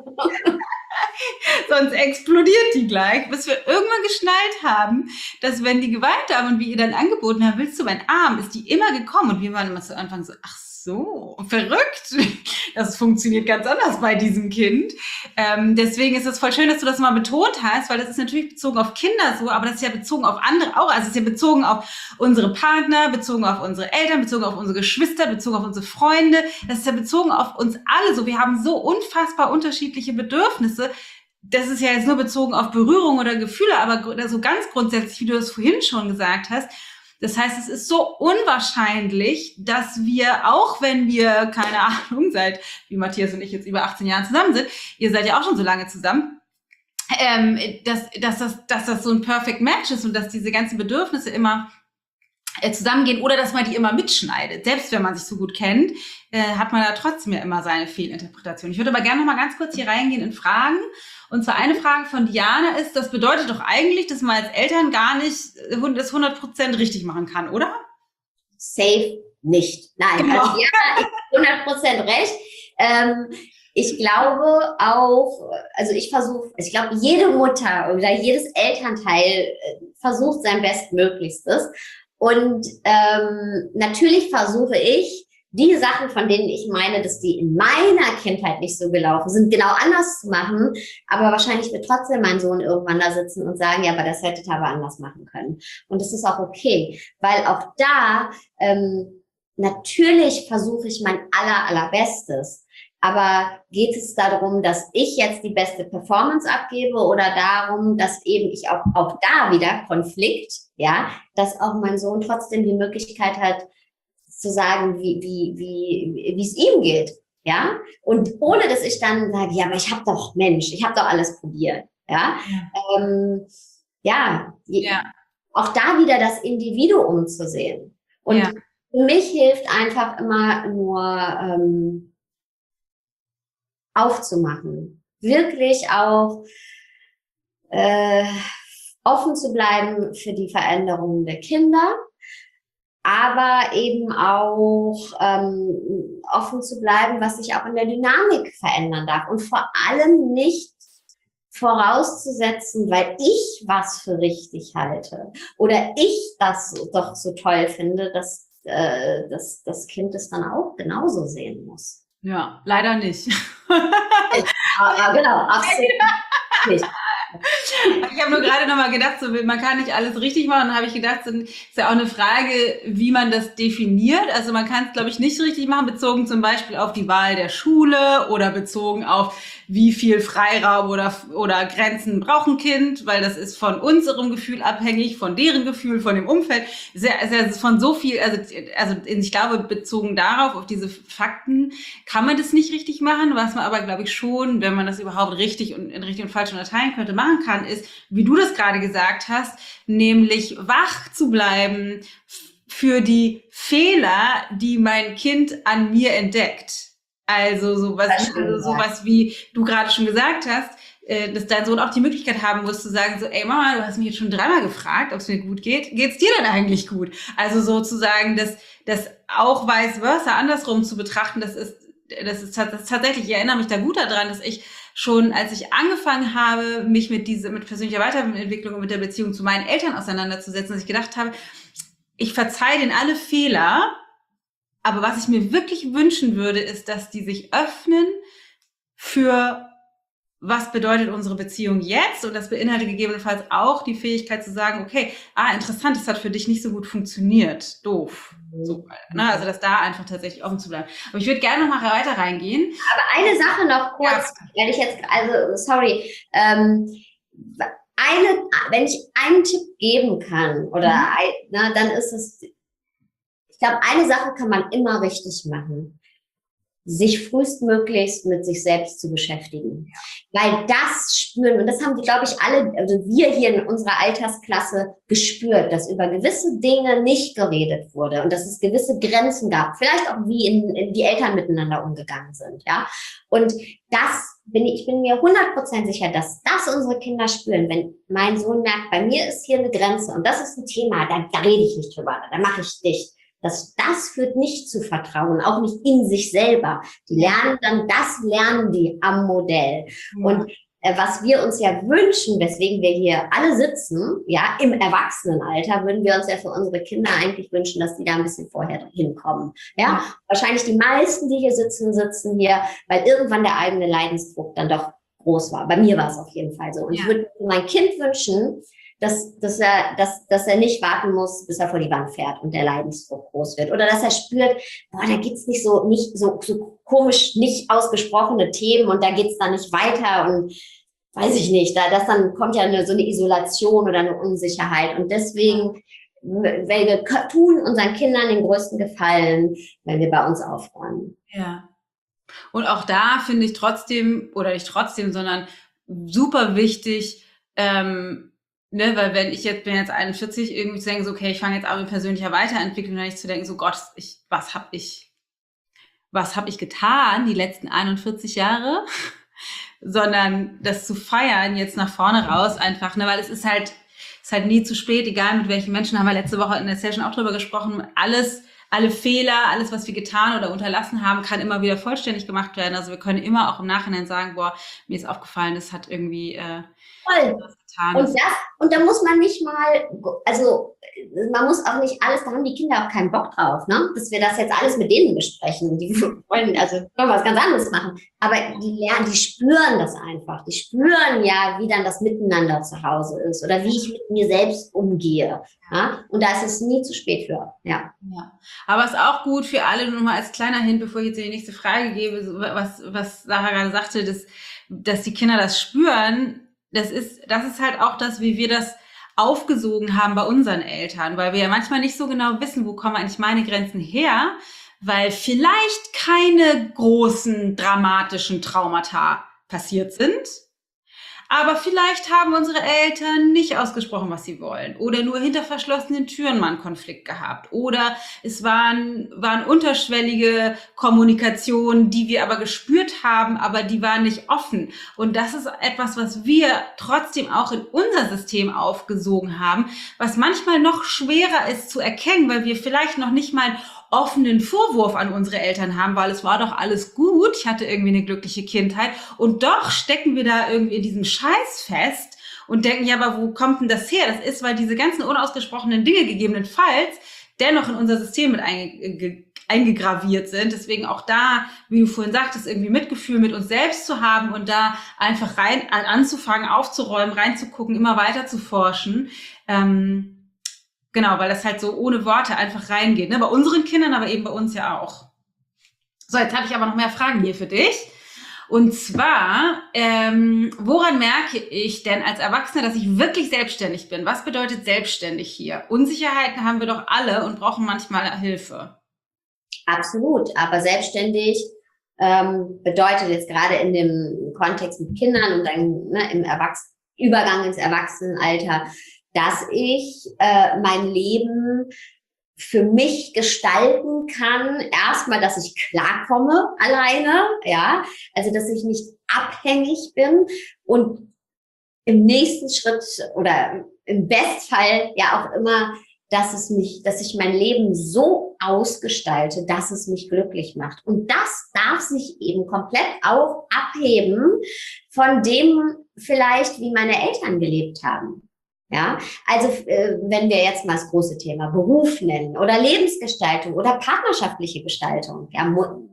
sonst explodiert die gleich, bis wir irgendwann geschnallt haben, dass wenn die geweint haben und wir ihr dann angeboten haben, willst du meinen Arm, ist die immer gekommen. Und wir waren immer zu Anfang so, ach so, verrückt. Das funktioniert ganz anders bei diesem Kind. Deswegen ist es voll schön, dass du das mal betont hast, weil das ist natürlich bezogen auf Kinder so, aber das ist ja bezogen auf andere auch. Also es ist ja bezogen auf unsere Partner, bezogen auf unsere Eltern, bezogen auf unsere Geschwister, bezogen auf unsere Freunde. Das ist ja bezogen auf uns alle so. Wir haben so unfassbar unterschiedliche Bedürfnisse. Das ist ja jetzt nur bezogen auf Berührung oder Gefühle, aber so ganz grundsätzlich, wie du das vorhin schon gesagt hast. Das heißt, es ist so unwahrscheinlich, dass wir, auch wenn wir, keine Ahnung, seit, wie Matthias und ich jetzt über 18 Jahren zusammen sind, ihr seid ja auch schon so lange zusammen, dass das so ein Perfect Match ist und dass diese ganzen Bedürfnisse immer zusammengehen oder dass man die immer mitschneidet. Selbst wenn man sich so gut kennt, hat man da trotzdem ja immer seine Fehlinterpretation. Ich würde aber gerne noch mal ganz kurz hier reingehen in Fragen. Und zwar eine Frage von Diana ist, das bedeutet doch eigentlich, dass man als Eltern gar nicht das 100% richtig machen kann, oder? Safe nicht. Nein, Genau. Also Diana ist 100% recht. Ich glaube auch, also ich glaube, jede Mutter oder jedes Elternteil versucht sein Bestmöglichstes. Und natürlich versuche ich, die Sachen, von denen ich meine, dass die in meiner Kindheit nicht so gelaufen sind, genau anders zu machen. Aber wahrscheinlich wird trotzdem mein Sohn irgendwann da sitzen und sagen, ja, aber das hättet ihr aber anders machen können. Und das ist auch okay, weil auch da natürlich versuche ich mein allerbestes. Aber geht es darum, dass ich jetzt die beste Performance abgebe oder darum, dass eben ich auch da wieder Konflikt, ja, dass auch mein Sohn trotzdem die Möglichkeit hat, zu sagen, wie es ihm geht, ja, und ohne, dass ich dann sage, ja, aber ich habe doch alles probiert, ja, auch da wieder das Individuum zu sehen. Und für mich hilft einfach immer nur aufzumachen, wirklich auch offen zu bleiben für die Veränderungen der Kinder, aber eben auch offen zu bleiben, was sich auch in der Dynamik verändern darf. Und vor allem nicht vorauszusetzen, weil ich was für richtig halte oder ich das doch so toll finde, dass das Kind es dann auch genauso sehen muss. Ja, leider nicht. Ja, genau, absolut nicht. Ich habe nur gerade nochmal gedacht, so, man kann nicht alles richtig machen. Dann habe ich gedacht, das ist ja auch eine Frage, wie man das definiert. Also man kann es, glaube ich, nicht richtig machen, bezogen zum Beispiel auf die Wahl der Schule oder bezogen auf, wie viel Freiraum oder Grenzen braucht ein Kind, weil das ist von unserem Gefühl abhängig, von deren Gefühl, von dem Umfeld. Sehr von so viel, also ich glaube, bezogen darauf, auf diese Fakten, kann man das nicht richtig machen. Was man aber, glaube ich, schon, wenn man das überhaupt richtig und in richtig und falsch unterteilen könnte, machen kann, ist, wie du das gerade gesagt hast, nämlich wach zu bleiben für die Fehler, die mein Kind an mir entdeckt. Also sowas wie du gerade schon gesagt hast, dass dein Sohn auch die Möglichkeit haben muss zu sagen, so, ey Mama, du hast mich jetzt schon 3-mal gefragt, ob es mir gut geht. Geht's dir denn eigentlich gut? Also sozusagen, das auch vice versa andersrum zu betrachten, das ist tatsächlich, ich erinnere mich da gut daran, dass ich schon, als ich angefangen habe, mich mit persönlicher Weiterentwicklung und mit der Beziehung zu meinen Eltern auseinanderzusetzen, dass ich gedacht habe, ich verzeihe denen alle Fehler, aber was ich mir wirklich wünschen würde, ist, dass die sich öffnen für was bedeutet unsere Beziehung jetzt? Und das beinhaltet gegebenenfalls auch die Fähigkeit zu sagen, okay, interessant, das hat für dich nicht so gut funktioniert. Doof. So, ne? Also, dass da einfach tatsächlich offen zu bleiben. Aber ich würde gerne noch mal weiter reingehen. Aber eine Sache noch kurz, wenn ich jetzt, sorry, wenn ich einen Tipp geben kann, oder dann ist es, ich glaube, eine Sache kann man immer richtig machen. sich frühestmöglichst mit sich selbst zu beschäftigen. Weil das spüren, und das haben die, glaube ich, alle, also wir hier in unserer Altersklasse gespürt, dass über gewisse Dinge nicht geredet wurde und dass es gewisse Grenzen gab, vielleicht auch wie in die Eltern miteinander umgegangen sind, ja. Und ich bin mir 100% sicher, dass das unsere Kinder spüren, wenn mein Sohn merkt, bei mir ist hier eine Grenze und das ist ein Thema, da rede ich nicht drüber, da mache ich dicht. Das führt nicht zu Vertrauen, auch nicht in sich selber. Die lernen die am Modell. Ja. Und was wir uns ja wünschen, weswegen wir hier alle sitzen, ja, im Erwachsenenalter, würden wir uns ja für unsere Kinder eigentlich wünschen, dass die da ein bisschen vorher hinkommen. Ja, wahrscheinlich die meisten, die hier sitzen hier, weil irgendwann der eigene Leidensdruck dann doch groß war. Bei mir war es auf jeden Fall so. Und ich würde mein Kind wünschen, dass er nicht warten muss, bis er vor die Wand fährt und der Leidensdruck groß wird. Oder dass er spürt, da gibt's nicht so komisch, nicht ausgesprochene Themen und da geht's dann nicht weiter und weiß ich nicht, dann kommt ja so eine Isolation oder eine Unsicherheit. Und deswegen, weil wir tun unseren Kindern den größten Gefallen, wenn wir bei uns aufräumen. Ja. Und auch da finde ich trotzdem, oder nicht trotzdem, sondern super wichtig, weil wenn ich bin jetzt 41, irgendwie zu denken, so, okay, ich fange jetzt an mit persönlicher Weiterentwicklung, dann nicht zu denken, so Gott, was hab ich getan die letzten 41 Jahre? Sondern das zu feiern, jetzt nach vorne raus einfach, weil es ist halt nie zu spät, egal mit welchen Menschen, haben wir letzte Woche in der Session auch drüber gesprochen, alle Fehler, alles, was wir getan oder unterlassen haben, kann immer wieder vollständig gemacht werden. Also wir können immer auch im Nachhinein sagen, mir ist aufgefallen, das hat irgendwie voll. Und da muss man nicht mal, also man muss auch nicht alles, da haben die Kinder auch keinen Bock drauf, ne? Dass wir das jetzt alles mit denen besprechen. Die wollen was ganz anderes machen. Aber die spüren das einfach. Die spüren ja, wie dann das Miteinander zu Hause ist oder wie ich mit mir selbst umgehe. Ja? Und da ist es nie zu spät für. Ja. Aber es ist auch gut für alle, nur mal als kleiner Hin, bevor ich jetzt die nächste Frage gebe, was Sarah gerade sagte, dass die Kinder das spüren. Das ist halt auch das, wie wir das aufgesogen haben bei unseren Eltern, weil wir ja manchmal nicht so genau wissen, wo kommen eigentlich meine Grenzen her, weil vielleicht keine großen dramatischen Traumata passiert sind, aber vielleicht haben unsere Eltern nicht ausgesprochen, was sie wollen oder nur hinter verschlossenen Türen mal einen Konflikt gehabt oder es waren unterschwellige Kommunikationen, die wir aber gespürt haben, aber die waren nicht offen. Und das ist etwas, was wir trotzdem auch in unser System aufgesogen haben, was manchmal noch schwerer ist zu erkennen, weil wir vielleicht noch nicht mal offenen Vorwurf an unsere Eltern haben, weil es war doch alles gut, ich hatte irgendwie eine glückliche Kindheit und doch stecken wir da irgendwie in diesem Scheiß fest und denken, ja, aber wo kommt denn das her? Das ist, weil diese ganzen unausgesprochenen Dinge gegebenenfalls dennoch in unser System mit eingegraviert sind. Deswegen auch da, wie du vorhin sagtest, irgendwie Mitgefühl mit uns selbst zu haben und da einfach anzufangen, aufzuräumen, reinzugucken, immer weiter zu forschen. Genau, weil das halt so ohne Worte einfach reingeht. Ne? Bei unseren Kindern, aber eben bei uns ja auch. So, jetzt habe ich aber noch mehr Fragen hier für dich. Und zwar, woran merke ich denn als Erwachsene, dass ich wirklich selbstständig bin? Was bedeutet selbstständig hier? Unsicherheiten haben wir doch alle und brauchen manchmal Hilfe. Absolut, aber selbstständig bedeutet jetzt gerade in dem Kontext mit Kindern und dann im Übergang ins Erwachsenenalter, dass ich mein Leben für mich gestalten kann. Erstmal, dass ich klarkomme alleine, ja, also dass ich nicht abhängig bin und im nächsten Schritt oder im Bestfall ja auch immer, dass ich mein Leben so ausgestalte, dass es mich glücklich macht. Und das darf sich eben komplett auch abheben von dem vielleicht, wie meine Eltern gelebt haben. Ja, also wenn wir jetzt mal das große Thema Beruf nennen oder Lebensgestaltung oder partnerschaftliche Gestaltung, ja,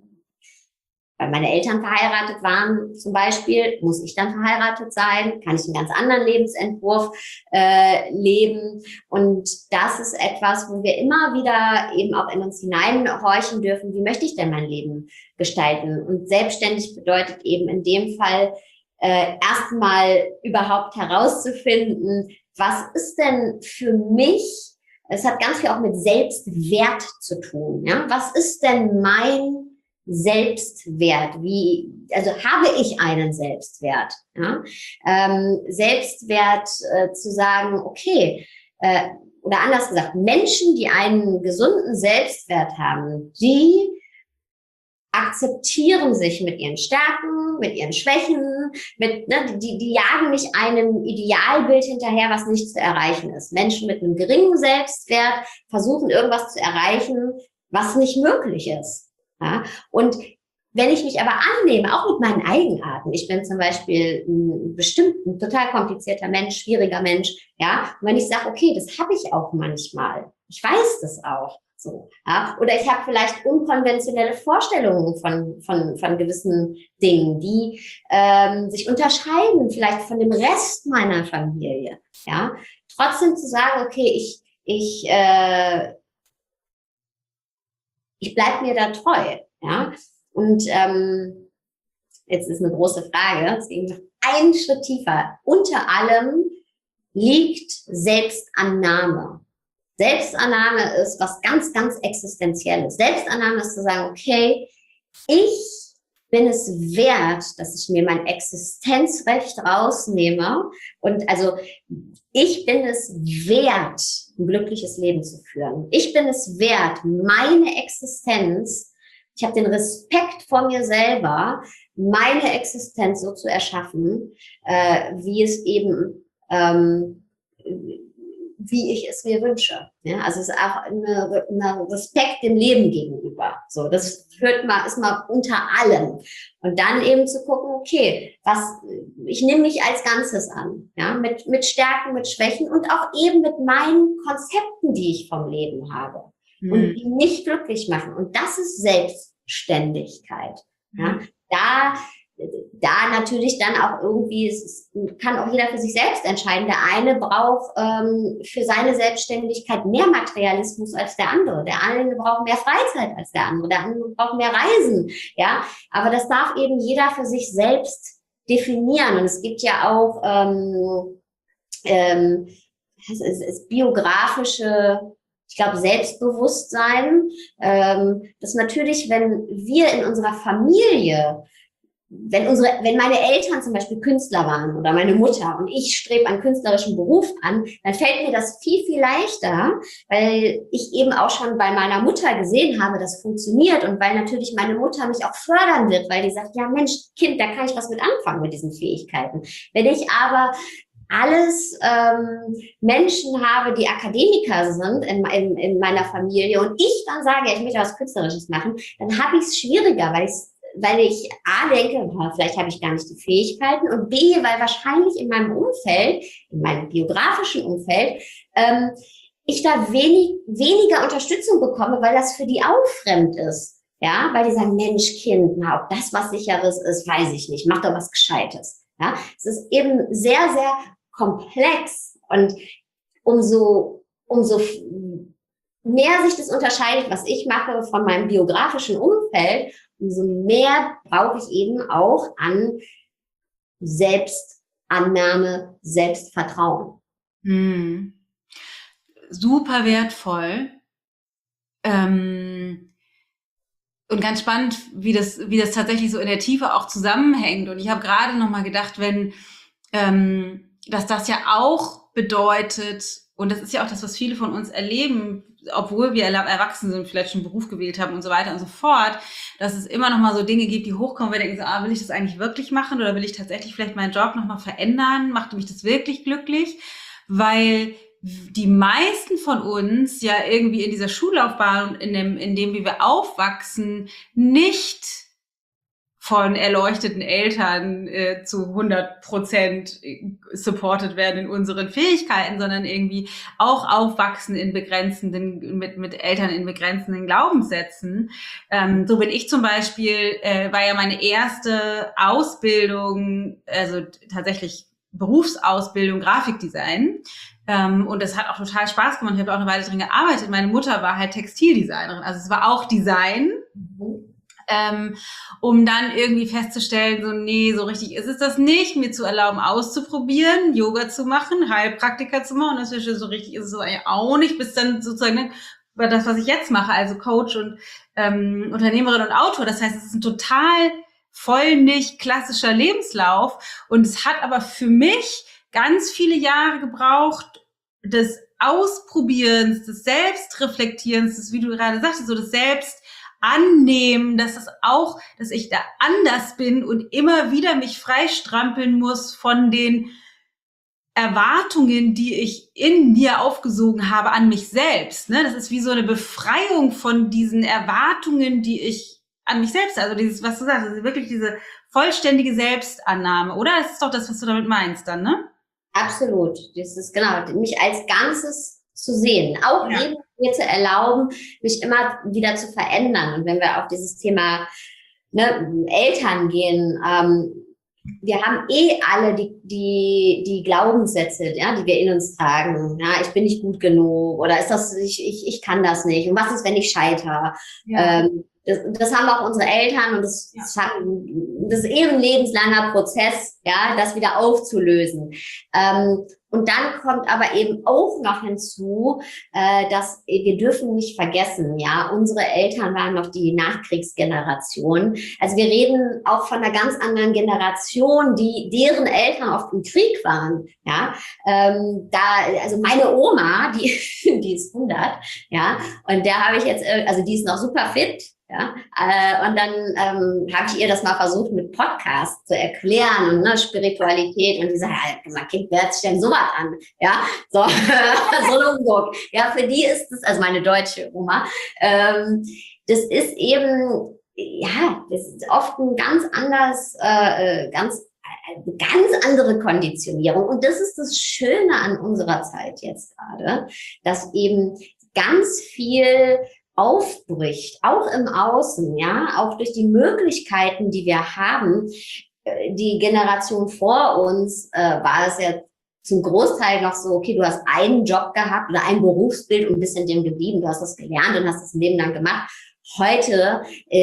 weil meine Eltern verheiratet waren zum Beispiel, muss ich dann verheiratet sein, kann ich einen ganz anderen Lebensentwurf leben und das ist etwas, wo wir immer wieder eben auch in uns hineinhorchen dürfen, wie möchte ich denn mein Leben gestalten und selbstständig bedeutet eben in dem Fall erstmal überhaupt herauszufinden, was ist denn für mich, es hat ganz viel auch mit Selbstwert zu tun, ja? Was ist denn mein Selbstwert? Also habe ich einen Selbstwert? Ja? Selbstwert zu sagen, okay, oder anders gesagt, Menschen, die einen gesunden Selbstwert haben, die akzeptieren sich mit ihren Stärken, mit ihren Schwächen, die jagen nicht einem Idealbild hinterher, was nicht zu erreichen ist. Menschen mit einem geringen Selbstwert versuchen irgendwas zu erreichen, was nicht möglich ist. Ja? Und wenn ich mich aber annehme, auch mit meinen Eigenarten, ich bin zum Beispiel ein total komplizierter Mensch, schwieriger Mensch, ja, und wenn ich sage, okay, das habe ich auch manchmal, ich weiß das auch, so, ja, oder ich habe vielleicht unkonventionelle Vorstellungen von gewissen Dingen, die sich unterscheiden, vielleicht von dem Rest meiner Familie, ja, trotzdem zu sagen, okay, ich bleib mir da treu, ja. Und jetzt ist eine große Frage, deswegen noch einen Schritt tiefer. Unter allem liegt Selbstannahme. Selbstannahme ist was ganz, ganz Existenzielles. Selbstannahme ist zu sagen, okay, ich bin es wert, dass ich mir mein Existenzrecht rausnehme. Und also ich bin es wert, ein glückliches Leben zu führen. Ich bin es wert, meine Existenz, ich habe den Respekt vor mir selber, meine Existenz so zu erschaffen, wie es eben, wie ich es mir wünsche. Ja, also es ist auch eine Respekt dem Leben gegenüber. So, das ist mal unter allem. Und dann eben zu gucken, okay, ich nehme mich als Ganzes an, ja, mit Stärken, mit Schwächen und auch eben mit meinen Konzepten, die ich vom Leben habe. Und die nicht glücklich machen. Und das ist Selbstständigkeit. Ja, da natürlich dann auch irgendwie, kann auch jeder für sich selbst entscheiden. Der eine braucht für seine Selbstständigkeit mehr Materialismus als der andere. Der eine braucht mehr Freizeit als der andere braucht mehr Reisen. Ja, aber das darf eben jeder für sich selbst definieren. Und es gibt ja auch es ist biografische, ich glaube, Selbstbewusstsein, dass natürlich, wenn wir in unserer Familie, wenn meine Eltern zum Beispiel Künstler waren oder meine Mutter und ich strebe einen künstlerischen Beruf an, dann fällt mir das viel, viel leichter, weil ich eben auch schon bei meiner Mutter gesehen habe, das funktioniert und weil natürlich meine Mutter mich auch fördern wird, weil die sagt, ja Mensch, Kind, da kann ich was mit anfangen mit diesen Fähigkeiten. Wenn ich aber alles Menschen habe, die Akademiker sind in meiner Familie und ich dann sage, ich möchte was Künstlerisches machen, dann habe ich es schwieriger, weil ich A, denke, vielleicht habe ich gar nicht die Fähigkeiten und B, weil wahrscheinlich in meinem Umfeld, in meinem biografischen Umfeld, ich da weniger Unterstützung bekomme, weil das für die auch fremd ist. Ja, weil die sagen, Mensch, Kind, ob das was Sicheres ist, weiß ich nicht, mach doch was Gescheites. Ja, es ist eben sehr, sehr komplex und umso mehr sich das unterscheidet, was ich mache von meinem biografischen Umfeld, umso mehr brauche ich eben auch an Selbstannahme, Selbstvertrauen. Super wertvoll. Und ganz spannend, wie das tatsächlich so in der Tiefe auch zusammenhängt. Und ich habe gerade noch mal gedacht, dass das ja auch bedeutet, und das ist ja auch das, was viele von uns erleben, obwohl wir erwachsen sind, vielleicht schon einen Beruf gewählt haben und so weiter und so fort, dass es immer noch mal so Dinge gibt, die hochkommen, wo wir denken, so, will ich das eigentlich wirklich machen oder will ich tatsächlich vielleicht meinen Job noch mal verändern? Macht mich das wirklich glücklich? Weil die meisten von uns ja irgendwie in dieser Schullaufbahn und in dem, wie wir aufwachsen, nicht von erleuchteten Eltern zu 100% supported werden in unseren Fähigkeiten, sondern irgendwie auch aufwachsen in mit Eltern in begrenzenden Glaubenssätzen. So bin ich zum Beispiel, war ja meine erste Ausbildung, also tatsächlich Berufsausbildung Grafikdesign. Und das hat auch total Spaß gemacht. Ich habe auch eine Weile drin gearbeitet. Meine Mutter war halt Textildesignerin. Also es war auch Design. Um dann irgendwie festzustellen, so, nee, so richtig ist es das nicht, mir zu erlauben, auszuprobieren, Yoga zu machen, Heilpraktiker zu machen. Und das ist so richtig ist es so eigentlich auch nicht, bis dann sozusagen über das, was ich jetzt mache, also Coach und Unternehmerin und Autor. Das heißt, es ist ein total voll nicht klassischer Lebenslauf. Und es hat aber für mich ganz viele Jahre gebraucht, des Ausprobierens, des Selbstreflektierens, das, wie du gerade sagtest, so das Selbstannehmen, dass ich da anders bin und immer wieder mich freistrampeln muss von den Erwartungen, die ich in mir aufgesogen habe an mich selbst. Ne? Das ist wie so eine Befreiung von diesen Erwartungen, die ich an mich selbst, also dieses, was du sagst, also wirklich diese vollständige Selbstannahme, oder? Das ist doch das, was du damit meinst dann, ne? Absolut. Das ist genau, mich als Ganzes zu sehen. Auch eben mir zu erlauben, mich immer wieder zu verändern. Und wenn wir auf dieses Thema Eltern gehen, wir haben alle die Glaubenssätze, ja, die wir in uns tragen. Ja, ich bin nicht gut genug oder ist das, ich kann das nicht. Und was ist, wenn ich scheitere? Ja. Das haben auch unsere Eltern und das ist eben ein lebenslanger Prozess, ja, das wieder aufzulösen. Und dann kommt aber eben auch noch hinzu, dass wir dürfen nicht vergessen, ja, unsere Eltern waren noch die Nachkriegsgeneration. Also wir reden auch von einer ganz anderen Generation, deren Eltern oft im Krieg waren, ja. Also meine Oma, die ist 100, ja, und der habe ich jetzt, also die ist noch super fit. Ja, und dann habe ich ihr das mal versucht mit Podcast zu erklären und Spiritualität und die sagt, mein Kind, wer hört sich denn sowas an? Ja, so, so ein Umdruck. Ja, für die ist es, also meine deutsche Oma, das ist eben, ja, das ist oft ein ganz ganz andere Konditionierung. Und das ist das Schöne an unserer Zeit jetzt gerade, dass eben ganz viel aufbricht, auch im Außen, ja, auch durch die Möglichkeiten, die wir haben. Die Generation vor uns war es ja zum Großteil noch so, okay, du hast einen Job gehabt oder ein Berufsbild und bist in dem geblieben, du hast das gelernt und hast das ein Leben lang gemacht. Heute,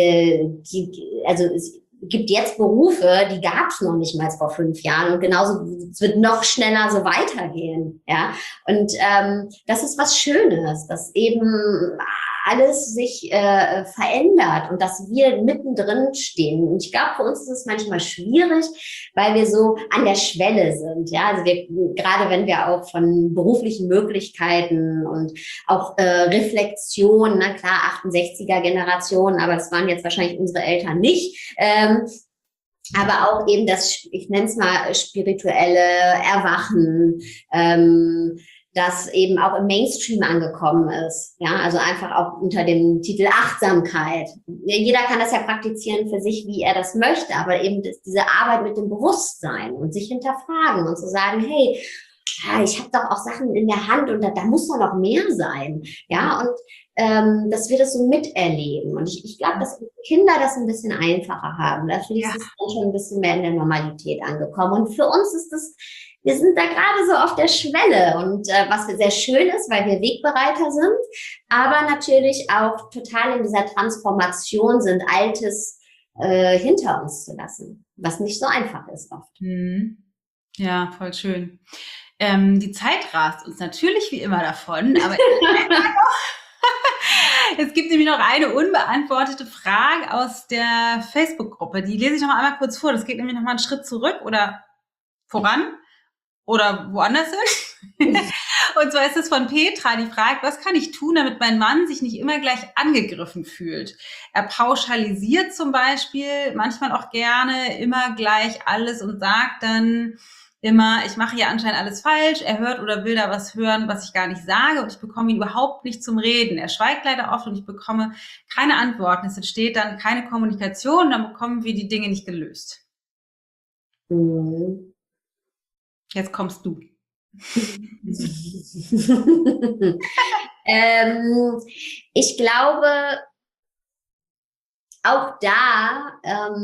es gibt jetzt Berufe, die gab es noch nicht mal vor 5 Jahren und genauso, es wird noch schneller so weitergehen, ja. Und das ist was Schönes, dass eben alles sich verändert und dass wir mittendrin stehen. Und ich glaube, für uns ist es manchmal schwierig, weil wir so an der Schwelle sind. Ja, also gerade wenn wir auch von beruflichen Möglichkeiten und auch Reflexion, na klar, 68er Generation, aber das waren jetzt wahrscheinlich unsere Eltern nicht. Aber auch eben das, ich nenne es mal spirituelle Erwachen, das eben auch im Mainstream angekommen ist. Ja, also einfach auch unter dem Titel Achtsamkeit. Jeder kann das ja praktizieren für sich, wie er das möchte, aber eben diese Arbeit mit dem Bewusstsein und sich hinterfragen und zu sagen, hey, ich habe doch auch Sachen in der Hand und da muss doch noch mehr sein. Ja, und dass wir das so miterleben. Und ich glaube, dass Kinder das ein bisschen einfacher haben. Dafür ist es dann schon ein bisschen mehr in der Normalität angekommen. Und für uns ist das, wir sind da gerade so auf der Schwelle. Und was sehr schön ist, weil wir Wegbereiter sind, aber natürlich auch total in dieser Transformation sind, Altes hinter uns zu lassen, was nicht so einfach ist oft. Ja, voll schön. Die Zeit rast uns natürlich wie immer davon, aber es gibt nämlich noch eine unbeantwortete Frage aus der Facebook-Gruppe. Die lese ich noch einmal kurz vor. Das geht nämlich noch mal einen Schritt zurück oder voran oder woanders hin. Und zwar ist es von Petra, die fragt, was kann ich tun, damit mein Mann sich nicht immer gleich angegriffen fühlt? Er pauschalisiert zum Beispiel manchmal auch gerne immer gleich alles und sagt dann immer, ich mache ja anscheinend alles falsch, er hört oder will da was hören, was ich gar nicht sage und ich bekomme ihn überhaupt nicht zum Reden. Er schweigt leider oft und ich bekomme keine Antworten. Es entsteht dann keine Kommunikation, dann bekommen wir die Dinge nicht gelöst. Jetzt kommst du. Ich glaube, auch da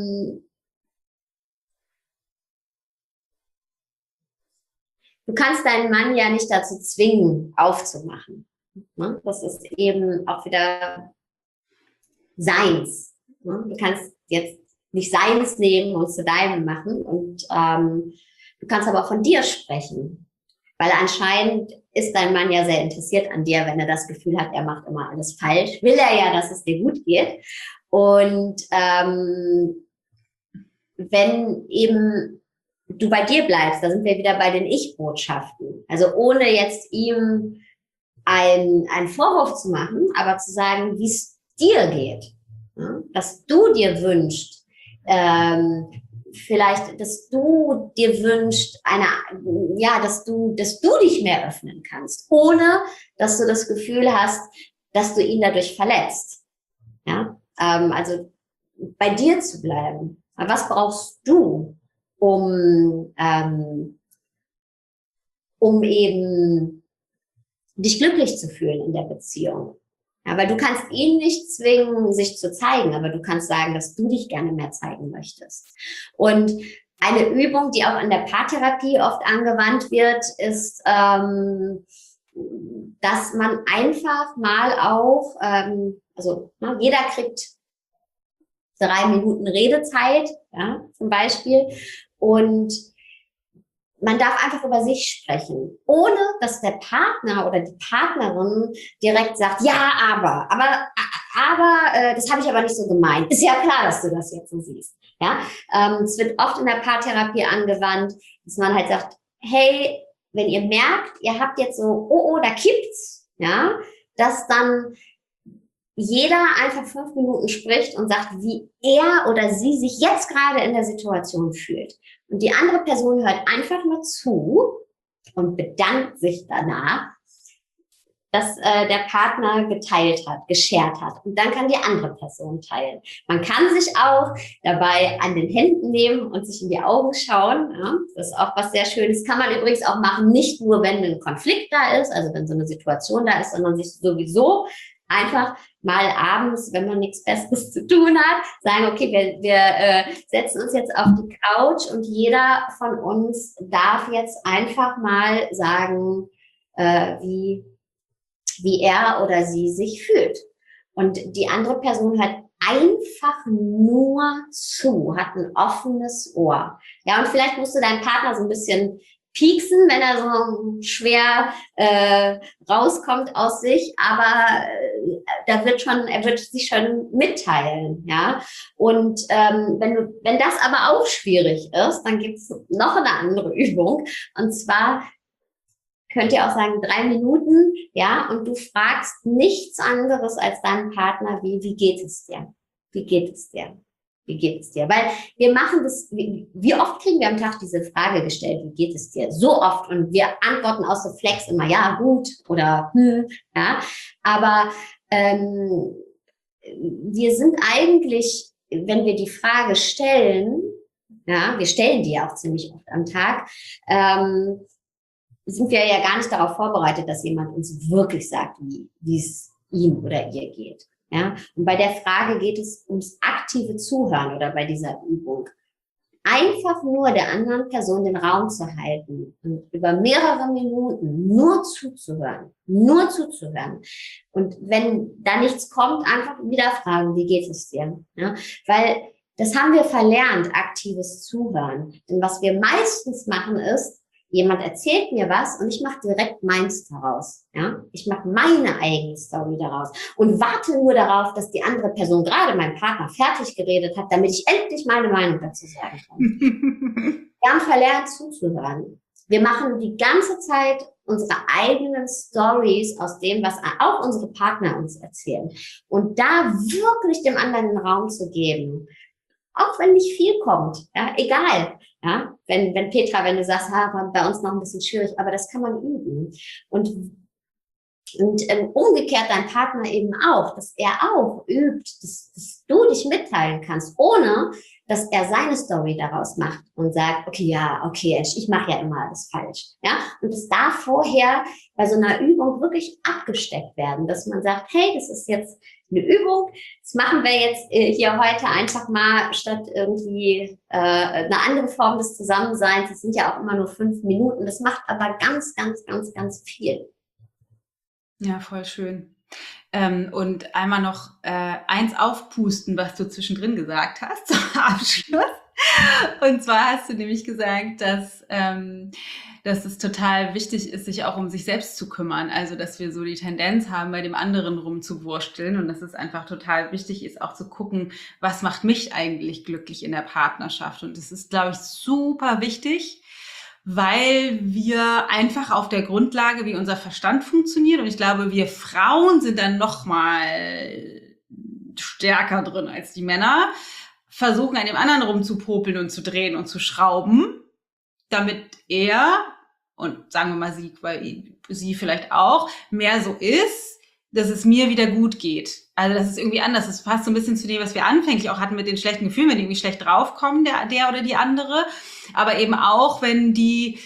du kannst deinen Mann ja nicht dazu zwingen, aufzumachen. Das ist eben auch wieder Seins. Du kannst jetzt nicht Seins nehmen und zu deinem machen. Und du kannst aber auch von dir sprechen. Weil anscheinend ist dein Mann ja sehr interessiert an dir, wenn er das Gefühl hat, er macht immer alles falsch. Will er ja, dass es dir gut geht. Und wenn eben du bei dir bleibst, da sind wir wieder bei den Ich-Botschaften. Also ohne jetzt ihm einen Vorwurf zu machen, aber zu sagen, wie es dir geht, ja? Dass du dir wünschst, vielleicht, dass du dir wünschst, dass du dich mehr öffnen kannst, ohne dass du das Gefühl hast, dass du ihn dadurch verletzt. Ja, also bei dir zu bleiben. Was brauchst du, um eben dich glücklich zu fühlen in der Beziehung? Ja, weil du kannst ihn nicht zwingen, sich zu zeigen, aber du kannst sagen, dass du dich gerne mehr zeigen möchtest. Und eine Übung, die auch in der Paartherapie oft angewandt wird, ist, dass man einfach mal auch, jeder kriegt 3 Minuten Redezeit, ja, zum Beispiel, und man darf einfach über sich sprechen, ohne dass der Partner oder die Partnerin direkt sagt, ja, aber das habe ich aber nicht so gemeint. Ist ja klar, dass du das jetzt so siehst. Ja, es wird oft in der Paartherapie angewandt, dass man halt sagt, hey, wenn ihr merkt, ihr habt jetzt so, oh, da kippt's, ja, dass dann jeder einfach 5 Minuten spricht und sagt, wie er oder sie sich jetzt gerade in der Situation fühlt. Und die andere Person hört einfach nur zu und bedankt sich danach, dass der Partner geteilt hat, geshared hat. Und dann kann die andere Person teilen. Man kann sich auch dabei an den Händen nehmen und sich in die Augen schauen. Ja? Das ist auch was sehr Schönes. Kann man übrigens auch machen, nicht nur, wenn ein Konflikt da ist, also wenn so eine Situation da ist, sondern sich sowieso einfach mal abends, wenn man nichts Besseres zu tun hat, sagen, okay, wir setzen uns jetzt auf die Couch und jeder von uns darf jetzt einfach mal sagen, wie er oder sie sich fühlt. Und die andere Person hört einfach nur zu, hat ein offenes Ohr. Ja, und vielleicht musst du deinen Partner so ein bisschen pieksen, wenn er so schwer rauskommt aus sich, aber er wird sich schon mitteilen, ja. Und wenn das aber auch schwierig ist, dann gibt's noch eine andere Übung. Und zwar könnt ihr auch sagen 3 Minuten, ja, und du fragst nichts anderes als deinen Partner, wie geht es dir? Wie geht es dir? Wie geht es dir? Weil wir machen das, wie oft kriegen wir am Tag diese Frage gestellt, wie geht es dir? So oft, und wir antworten aus Reflex immer, ja, gut oder ja, aber wir sind eigentlich, wenn wir die Frage stellen, ja, wir stellen die ja auch ziemlich oft am Tag, sind wir ja gar nicht darauf vorbereitet, dass jemand uns wirklich sagt, wie es ihm oder ihr geht. Ja? Und bei der Frage geht es ums aktive Zuhören oder bei dieser Übung. Einfach nur der anderen Person den Raum zu halten und über mehrere Minuten nur zuzuhören. Und wenn da nichts kommt, einfach wieder fragen, wie geht es dir? Ja? Weil das haben wir verlernt, aktives Zuhören. Denn was wir meistens machen ist, jemand erzählt mir was und ich mache direkt meins daraus. Ja? Ich mache meine eigene Story daraus und warte nur darauf, dass die andere Person, gerade mein Partner, fertig geredet hat, damit ich endlich meine Meinung dazu sagen kann. Wir haben verlernt zuzuhören. Wir machen die ganze Zeit unsere eigenen Stories aus dem, was auch unsere Partner uns erzählen. Und da wirklich dem anderen den Raum zu geben, auch wenn nicht viel kommt, ja, egal. Ja, wenn Petra, wenn du sagst, war bei uns noch ein bisschen schwierig, aber das kann man üben. Und umgekehrt dein Partner eben auch, dass er auch übt, dass du dich mitteilen kannst, ohne dass er seine Story daraus macht und sagt, okay, ich mache ja immer alles falsch. Ja, und es darf vorher bei so einer Übung wirklich abgesteckt werden, dass man sagt, hey, das ist jetzt eine Übung, das machen wir jetzt hier heute einfach mal statt irgendwie eine andere Form des Zusammenseins. Das sind ja auch immer nur 5 Minuten. Das macht aber ganz, ganz, ganz, ganz viel. Ja, voll schön. Und einmal noch eins aufpusten, was du zwischendrin gesagt hast, zum Abschluss. Und zwar hast du nämlich gesagt, dass es total wichtig ist, sich auch um sich selbst zu kümmern. Also, dass wir so die Tendenz haben, bei dem anderen rumzuwursteln und dass es einfach total wichtig ist, auch zu gucken, was macht mich eigentlich glücklich in der Partnerschaft. Und das ist, glaube ich, super wichtig, weil wir einfach auf der Grundlage, wie unser Verstand funktioniert, und ich glaube, wir Frauen sind dann noch mal stärker drin als die Männer, versuchen an dem anderen rumzupopeln und zu drehen und zu schrauben, damit er, und sagen wir mal sie, weil sie vielleicht auch, mehr so ist, dass es mir wieder gut geht. Also das ist irgendwie anders. Das passt so ein bisschen zu dem, was wir anfänglich auch hatten mit den schlechten Gefühlen, wenn die irgendwie schlecht draufkommen, der oder die andere. Aber eben auch, wenn die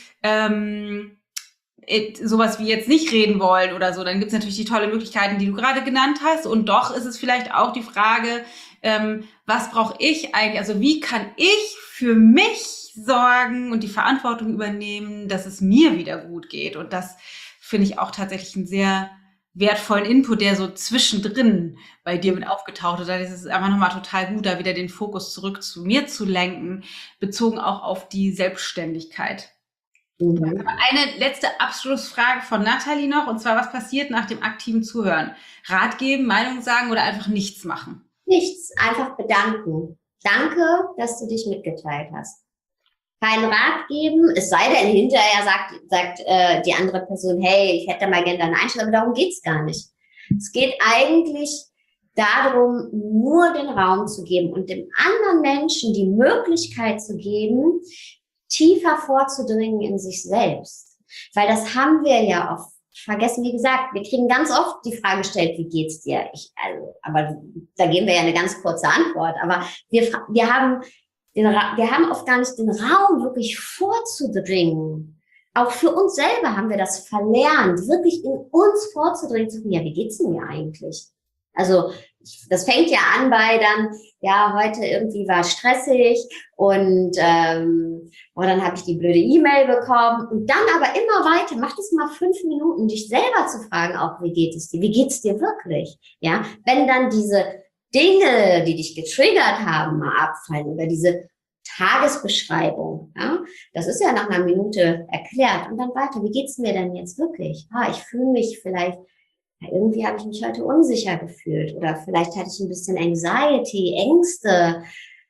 sowas wie jetzt nicht reden wollen oder so, dann gibt es natürlich die tolle Möglichkeiten, die du gerade genannt hast. Und doch ist es vielleicht auch die Frage, was brauche ich eigentlich? Also wie kann ich für mich sorgen und die Verantwortung übernehmen, dass es mir wieder gut geht? Und das finde ich auch tatsächlich einen sehr wertvollen Input, der so zwischendrin bei dir mit aufgetaucht ist. Das ist einfach nochmal total gut, da wieder den Fokus zurück zu mir zu lenken, bezogen auch auf die Selbstständigkeit. Mhm. Eine letzte Abschlussfrage von Nathalie noch, und zwar, was passiert nach dem aktiven Zuhören? Rat geben, Meinung sagen oder einfach nichts machen? Nichts, einfach bedanken. Danke, dass du dich mitgeteilt hast. Keinen Rat geben, es sei denn, hinterher sagt die andere Person, hey, ich hätte mal gerne deine Einstellung, aber darum geht's gar nicht. Es geht eigentlich darum, nur den Raum zu geben und dem anderen Menschen die Möglichkeit zu geben, tiefer vorzudringen in sich selbst. Weil das haben wir ja oft vergessen, wie gesagt, wir kriegen ganz oft die Frage gestellt, wie geht's dir? Aber da geben wir ja eine ganz kurze Antwort. Aber wir haben oft gar nicht den Raum, wirklich vorzudringen. Auch für uns selber haben wir das verlernt, wirklich in uns vorzudringen, zu sagen, ja, wie geht's denn mir eigentlich? Also, das fängt ja an bei dann, ja, heute irgendwie war stressig und dann habe ich die blöde E-Mail bekommen und dann aber immer weiter, mach das mal 5 Minuten, dich selber zu fragen, auch wie geht es dir? Wie geht es dir wirklich? Ja, wenn dann diese Dinge, die dich getriggert haben, mal abfallen oder diese Tagesbeschreibung, ja, das ist ja nach einer Minute erklärt und dann weiter, wie geht's mir denn jetzt wirklich? Ich fühle mich vielleicht, irgendwie habe ich mich heute unsicher gefühlt oder vielleicht hatte ich ein bisschen Anxiety, Ängste.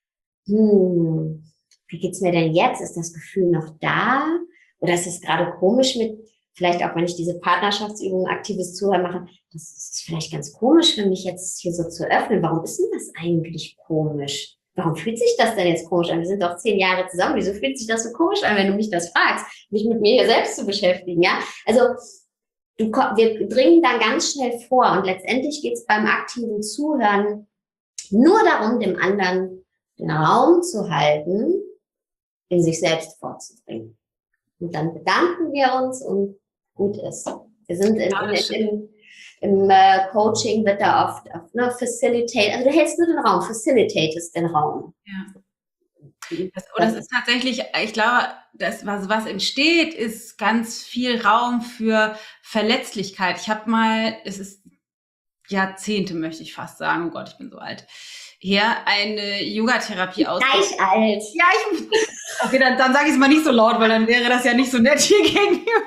Wie geht's mir denn jetzt? Ist das Gefühl noch da? Oder ist es gerade komisch vielleicht auch, wenn ich diese Partnerschaftsübungen aktives Zuhören mache, das ist vielleicht ganz komisch für mich jetzt hier so zu öffnen. Warum ist denn das eigentlich komisch? Warum fühlt sich das denn jetzt komisch an? Wir sind doch 10 Jahre zusammen. Wieso fühlt sich das so komisch an, wenn du mich das fragst, mich mit mir hier selbst zu beschäftigen? Ja, also wir dringen da ganz schnell vor und letztendlich geht es beim aktiven Zuhören nur darum, dem anderen den Raum zu halten, in sich selbst vorzudringen. Und dann bedanken wir uns und gut ist. Wir sind im Coaching wird da oft facilitate, also du hältst nur den Raum, facilitatest den Raum. Ja. Das ist tatsächlich, ich glaube, das, was entsteht, ist ganz viel Raum für Verletzlichkeit. Ich habe mal, es ist Jahrzehnte, möchte ich fast sagen, oh Gott, ich bin so alt, hier eine Yogatherapie Gleich alt. Ja, okay, dann sage ich es mal nicht so laut, weil dann wäre das ja nicht so nett hier gegenüber.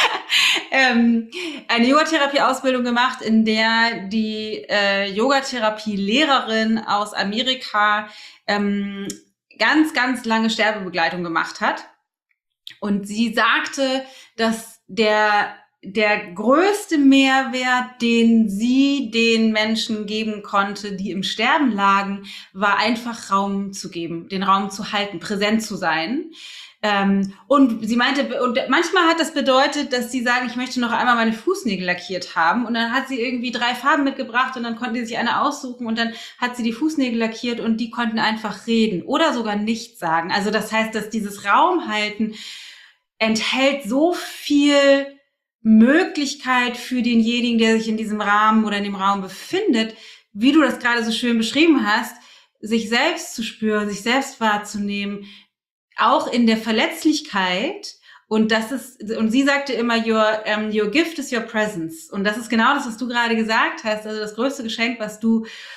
Eine Yogatherapie-Ausbildung gemacht, in der die Yogatherapie-Lehrerin aus Amerika ganz, ganz lange Sterbebegleitung gemacht hat. Und sie sagte, dass der größte Mehrwert, den sie den Menschen geben konnte, die im Sterben lagen, war einfach Raum zu geben, den Raum zu halten, präsent zu sein. Und sie meinte, und manchmal hat das bedeutet, dass sie sagen, ich möchte noch einmal meine Fußnägel lackiert haben. Und dann hat sie irgendwie 3 Farben mitgebracht und dann konnten die sich eine aussuchen und dann hat sie die Fußnägel lackiert und die konnten einfach reden oder sogar nichts sagen. Also das heißt, dass dieses Raumhalten enthält so viel Möglichkeit für denjenigen, der sich in diesem Rahmen oder in dem Raum befindet, wie du das gerade so schön beschrieben hast, sich selbst zu spüren, sich selbst wahrzunehmen, auch in der Verletzlichkeit. Und sie sagte immer, your gift is your presence. Und das ist genau das, was du gerade gesagt hast. Also das größte Geschenk, was du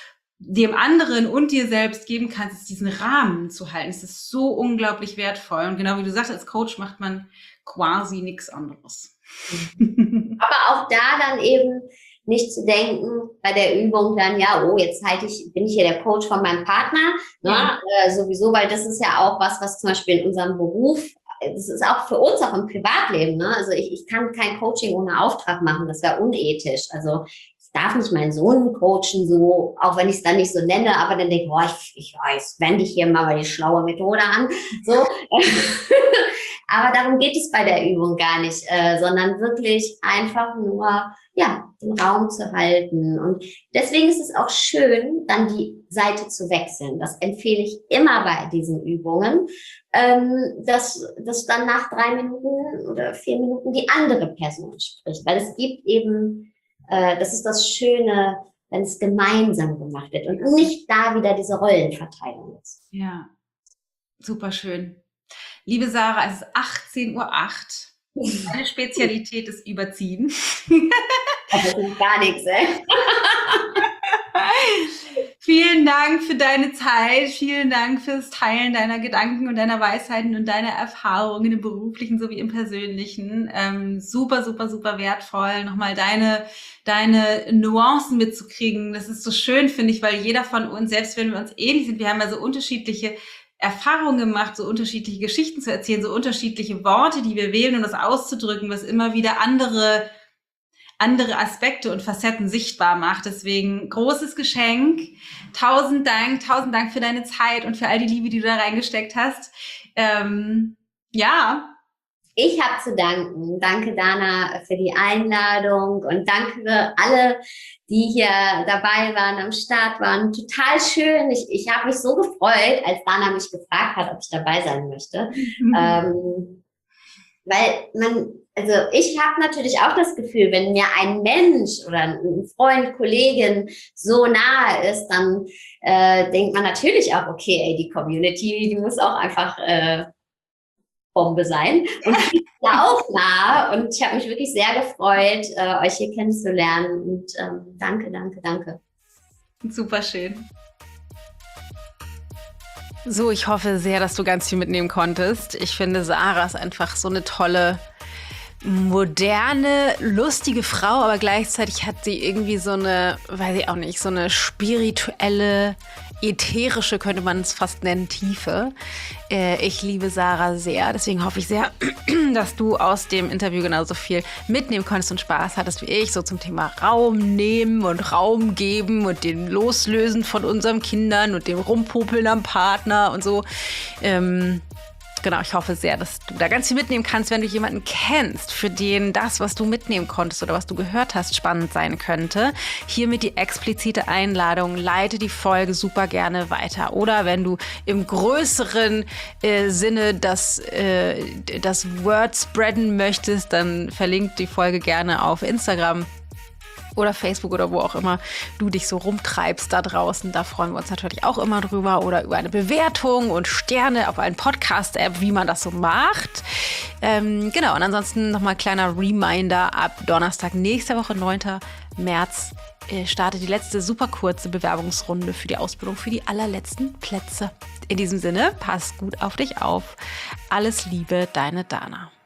dem anderen und dir selbst geben kannst, ist diesen Rahmen zu halten. Es ist so unglaublich wertvoll. Und genau wie du sagst, als Coach macht man quasi nichts anderes. Aber auch da dann eben nicht zu denken bei der Übung dann, ja, oh, jetzt bin ich hier der Coach von meinem Partner, ne? Sowieso, weil das ist ja auch was zum Beispiel in unserem Beruf, das ist auch für uns auch im Privatleben, ne? Also ich kann kein Coaching ohne Auftrag machen, das wäre unethisch. Also ich darf nicht meinen Sohn coachen, so, auch wenn ich es dann nicht so nenne, aber dann denke ich, boah, ich weiß, wende ich hier mal die schlaue Methode an, so. Aber darum geht es bei der Übung gar nicht, sondern wirklich einfach nur, ja, den Raum zu halten. Und deswegen ist es auch schön, dann die Seite zu wechseln. Das empfehle ich immer bei diesen Übungen, dass dann nach 3 Minuten oder 4 Minuten die andere Person spricht. Weil es gibt eben, das ist das Schöne, wenn es gemeinsam gemacht wird und nicht da wieder diese Rollenverteilung ist. Ja, super schön. Liebe Sarah, es ist 18:08 Uhr. Meine Spezialität ist Überziehen. Das ist gar nichts, ey. Vielen Dank für deine Zeit. Vielen Dank fürs Teilen deiner Gedanken und deiner Weisheiten und deiner Erfahrungen im beruflichen sowie im persönlichen. Super, super, super wertvoll, nochmal deine Nuancen mitzukriegen. Das ist so schön, finde ich, weil jeder von uns, selbst wenn wir uns ähnlich sind, wir haben ja so unterschiedliche Erfahrungen gemacht, so unterschiedliche Geschichten zu erzählen, so unterschiedliche Worte, die wir wählen, um das auszudrücken, was immer wieder andere Aspekte und Facetten sichtbar macht. Deswegen großes Geschenk. 1000 Dank für deine Zeit und für all die Liebe, die du da reingesteckt hast. Ja. Ich habe zu danken. Danke, Dana, für die Einladung und danke für alle, die hier dabei waren, am Start waren. Total schön. Ich habe mich so gefreut, als Dana mich gefragt hat, ob ich dabei sein möchte. Weil ich habe natürlich auch das Gefühl, wenn mir ein Mensch oder ein Freund, Kollegin so nahe ist, dann denkt man natürlich auch, okay, ey, die Community, die muss auch einfach Bombe sein. Und ich bin da auch nah und ich habe mich wirklich sehr gefreut, euch hier kennenzulernen und danke. Super schön. So, ich hoffe sehr, dass du ganz viel mitnehmen konntest. Ich finde, Sarah ist einfach so eine tolle, moderne, lustige Frau, aber gleichzeitig hat sie irgendwie so eine, weiß ich auch nicht, so eine spirituelle, ätherische, könnte man es fast nennen, Tiefe. Ich liebe Sarah sehr, deswegen hoffe ich sehr, dass du aus dem Interview genauso viel mitnehmen konntest und Spaß hattest wie ich, so zum Thema Raum nehmen und Raum geben und den Loslösen von unseren Kindern und dem Rumpopeln am Partner und so. Genau, ich hoffe sehr, dass du da ganz viel mitnehmen kannst, wenn du jemanden kennst, für den das, was du mitnehmen konntest oder was du gehört hast, spannend sein könnte. Hiermit die explizite Einladung, leite die Folge super gerne weiter. Oder wenn du im größeren Sinne das Word spreaden möchtest, dann verlinkt die Folge gerne auf Instagram oder Facebook oder wo auch immer du dich so rumtreibst da draußen. Da freuen wir uns natürlich auch immer drüber. Oder über eine Bewertung und Sterne auf allen Podcast-App, wie man das so macht. Genau, und ansonsten nochmal kleiner Reminder. Ab Donnerstag nächste Woche, 9. März, startet die letzte super kurze Bewerbungsrunde für die Ausbildung für die allerletzten Plätze. In diesem Sinne, pass gut auf dich auf. Alles Liebe, deine Dana.